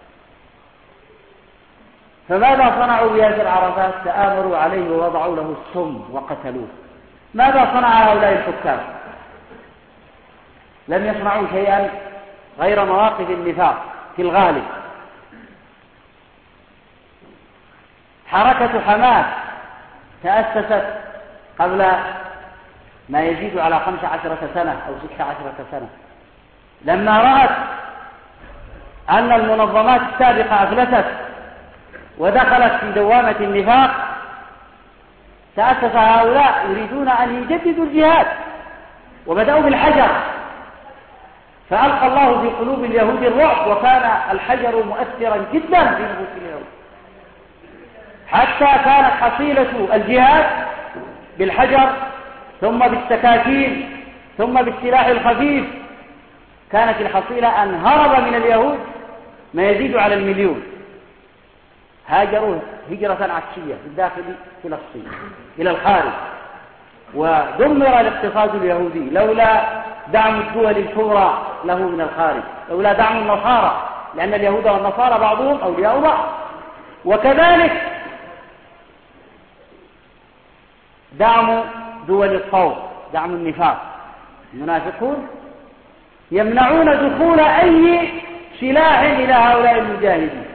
فماذا صنعوا بياسر عرفات؟ تآمروا عليه ووضعوا له السم وقتلوه. ماذا صنع هؤلاء الحكام؟ لم يصنعوا شيئا غير مواقف النفاق في الغالب. حركة حماس تأسست قبل ما يزيد على خمس عشرة سنة أو ست عشرة سنة، لما رأت أن المنظمات السابقة أفلست ودخلت في دوامة النفاق، تأسس هؤلاء يريدون أن يجددوا الجهاد، وبدأوا بالحجر، فألقى الله في قلوب اليهود الرعب، وكان الحجر مؤثرا جدا في نفوس اليهود، حتى كانت حصيلة الجهاد بالحجر ثم بالسكاكين ثم بالسلاح الخفيف، كانت الحصيلة أن هرب من اليهود ما يزيد على المليون، هاجروا هجرة عكسية في الداخل فلسطين إلى الخارج، ودمر الاقتصاد اليهودي لولا دعم الدول الكبرى له من الخارج، لولا دعم النصارى، لأن اليهود والنصارى بعضهم أولياء بعض. وكذلك دعم دول الطوق، دعم النفاق، المنافقون يمنعون دخول أي سلاح إلى هؤلاء المجاهدين،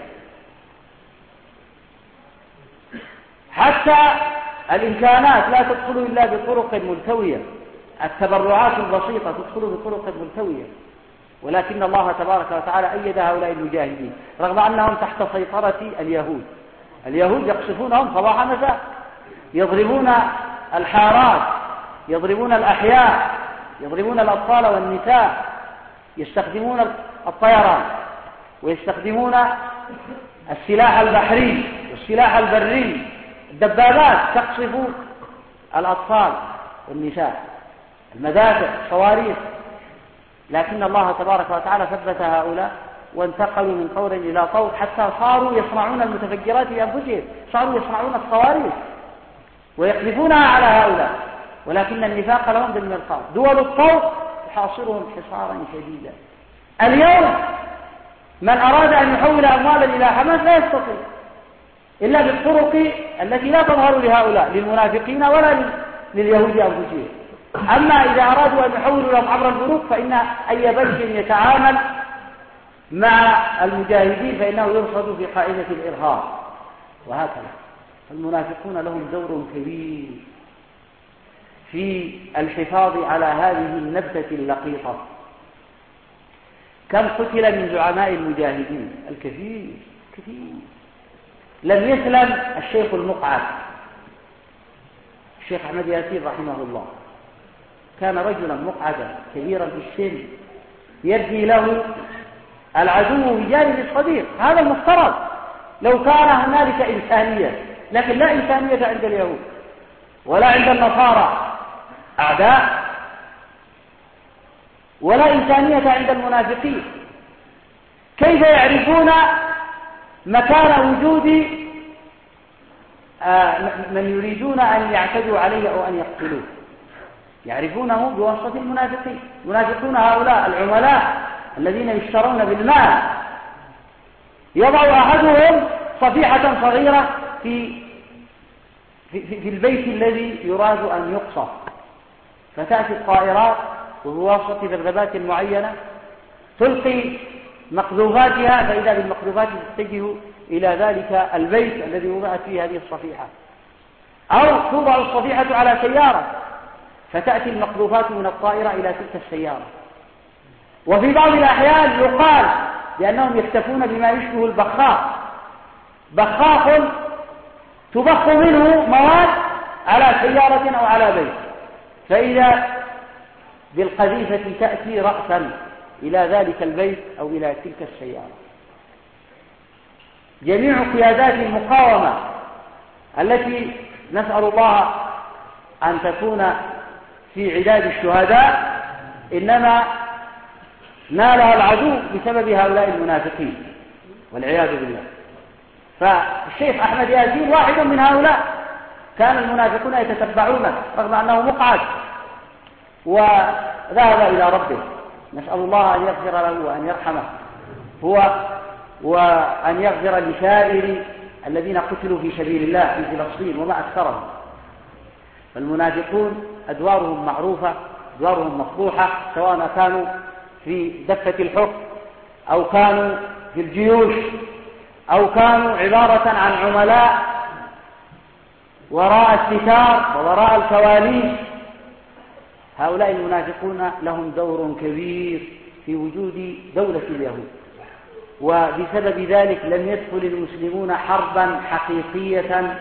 حتى الإمكانات لا تدخل إلا بطرق ملتوية، التبرعات البسيطة تدخل بطرق ملتوية، ولكن الله تبارك وتعالى أيد هؤلاء المجاهدين رغم أنهم تحت سيطرة اليهود. اليهود يقصفونهم صباح مساء، يضربون الحارات، يضربون الأحياء، يضربون الأطفال والنساء، يستخدمون الطيران ويستخدمون السلاح البحري والسلاح البري، الدبابات تقصف الأطفال والنساء، المدافع، الصواريخ، لكن الله تبارك وتعالى ثبت هؤلاء وانتقلوا من طور إلى طور حتى صاروا يصنعون المتفجرات بأنفسهم، صاروا يصنعون الصواريخ ويقذفونها على هؤلاء، ولكن النفاق لهم بالمرصاد. دول الطور تحاصرهم حصارا شديدا. اليوم من أراد أن يحول أموالا إلى حماس لا يستطيع إلا بالطرق التي لا تظهر لهؤلاء، للمنافقين ولا لليهود أنفسهم. أما إذا أرادوا أن يحولوا لهم عبر البنوك فإن أي بنك يتعامل مع المجاهدين فإنه يرصد في قائمة الإرهاب، وهكذا. المنافقون لهم دور كبير في الحفاظ على هذه النبتة اللقيطة. كم قتل من زعماء المجاهدين؟ الكثير كثير. لم يسلم الشيخ المقعد الشيخ أحمد ياسين رحمه الله، كان رجلا مقعدا كبيرا في السن، يبدي له العدو بجانب الصديق، هذا المفترض لو كان هنالك إنسانية، لكن لا إنسانية عند اليهود ولا عند النصارى أعداء، ولا إنسانية عند المنافقين. كيف يعرفون مكان وجود من يريدون أن يعتدوا عليه أو أن يقتلوه؟ يعرفونه بواسطة المنافقين. المنافقون هؤلاء العملاء الذين يشترون بالمال، يضع أحدهم صفيحة صغيرة في في, في البيت الذي يراد أن يقصف، فتأتي الطائرات وبواسطة ذبذبات معينة تلقي مقذوفاتها، فإذا بالمقذوفات تتجه إلى ذلك البيت الذي وضعت فيه هذه الصفيحة، أو توضع الصفيحة على سيارة فتأتي المقذوفات من الطائرة إلى تلك السيارة. وفي بعض الأحيان يقال بأنهم يكتفون بما يشبه البخاخ، بخاخ تبخ منه مواد على سيارة أو على بيت، فإذا بالقذيفة تأتي رأسا إلى ذلك البيت أو إلى تلك السيارة. جميع قيادات المقاومة التي نسأل الله أن تكون في عداد الشهداء إنما نالها العدو بسبب هؤلاء المنافقين والعياذ بالله. فالشيخ أحمد ياسين واحد من هؤلاء، كان المنافقون يتتبعونه رغم أنه مقعد وذهب إلى ربه. نسأل الله أن يغفر له وأن يرحمه هو وأن يغفر لسائر الذين قتلوا في سبيل الله في فلسطين وما أكثرهم. فالمنافقون أدوارهم معروفة، أدوارهم مفضوحة، سواء كانوا في دفة الحكم أو كانوا في الجيوش أو كانوا عبارة عن عملاء وراء الستار ووراء الكواليس. هؤلاء المنافقون لهم دور كبير في وجود دولة اليهود، وبسبب ذلك لم يدخل المسلمون حربا حقيقية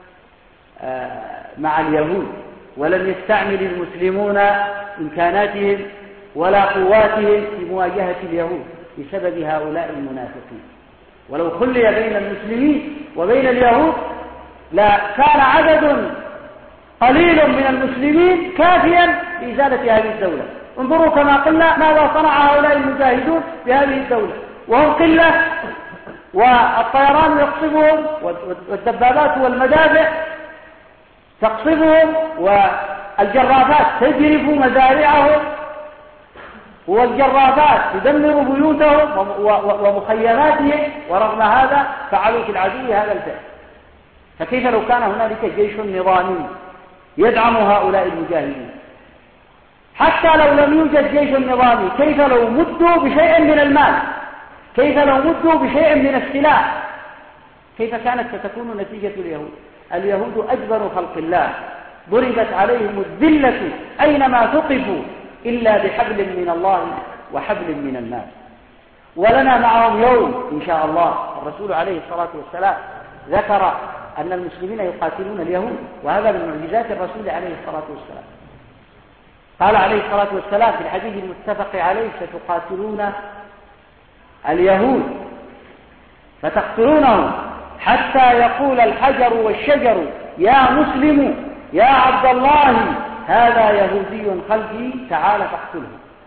مع اليهود، ولم يستعمل المسلمون إمكاناتهم ولا قواتهم في مواجهة اليهود بسبب هؤلاء المنافقين. ولو خلي بين المسلمين وبين اليهود لا كان عدد قليل من المسلمين كافيا لإزالة هذه الدولة. انظروا كما قلنا ماذا صنع هؤلاء المجاهدون بهذه الدولة، وهم قلة والطيران يقصفهم والدبابات والمدافع تقصفهم والجرافات تجرف مزارعهم والجرافات تدمر بيوتهم ومخيماتهم، ورغم هذا فعلوا في العدو هذا الفعل. فكيف لو كان هنالك جيش نظامي يدعم هؤلاء المجاهدين؟ حتى لو لم يوجد جيش نظامي، كيف لو مدوا بشيء من المال؟ كيف لو مدوا بشيء من السلاح؟ كيف كانت ستكون نتيجة اليهود؟ اليهود أجبر خلق الله، ضربت عليهم الذلة أينما ثقفوا إلا بحبل من الله وحبل من الناس. ولنا معهم يوم إن شاء الله. الرسول عليه الصلاة والسلام ذكر أن المسلمين يقاتلون اليهود، وهذا من معجزات الرسول عليه الصلاة والسلام. قال عليه الصلاة والسلام في الحديث المتفق عليه: ستقاتلون اليهود فتقتلونهم حتى يقول الحجر والشجر يا مسلم يا عبد الله هذا يهودي خلفي تعال فاقتله.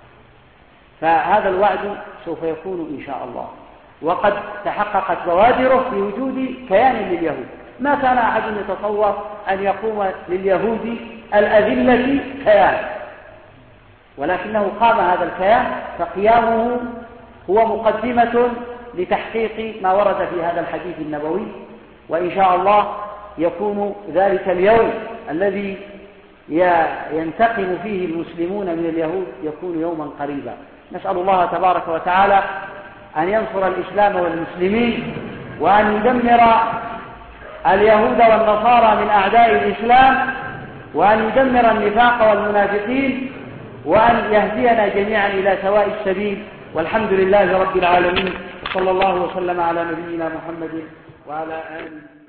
فهذا الوعد سوف يكون إن شاء الله، وقد تحققت بوادره في وجود كيان لليهود. ما كان أحد يتصور أن يقوم لليهود الأذلة كيان، ولكنه قام هذا الكيان، فقيامه هو مقدمة لتحقيق ما ورد في هذا الحديث النبوي. وإن شاء الله يكون ذلك اليوم الذي ينتقم فيه المسلمون من اليهود يكون يوما قريبا. نسأل الله تبارك وتعالى أن ينصر الإسلام والمسلمين، وأن يدمر اليهود والنصارى من أعداء الإسلام، وأن يدمر النفاق والمنافقين، وأن يهدينا جميعا إلى سواء السبيل. والحمد لله رب العالمين، وصلى الله وسلم على نبينا محمد وعلى آله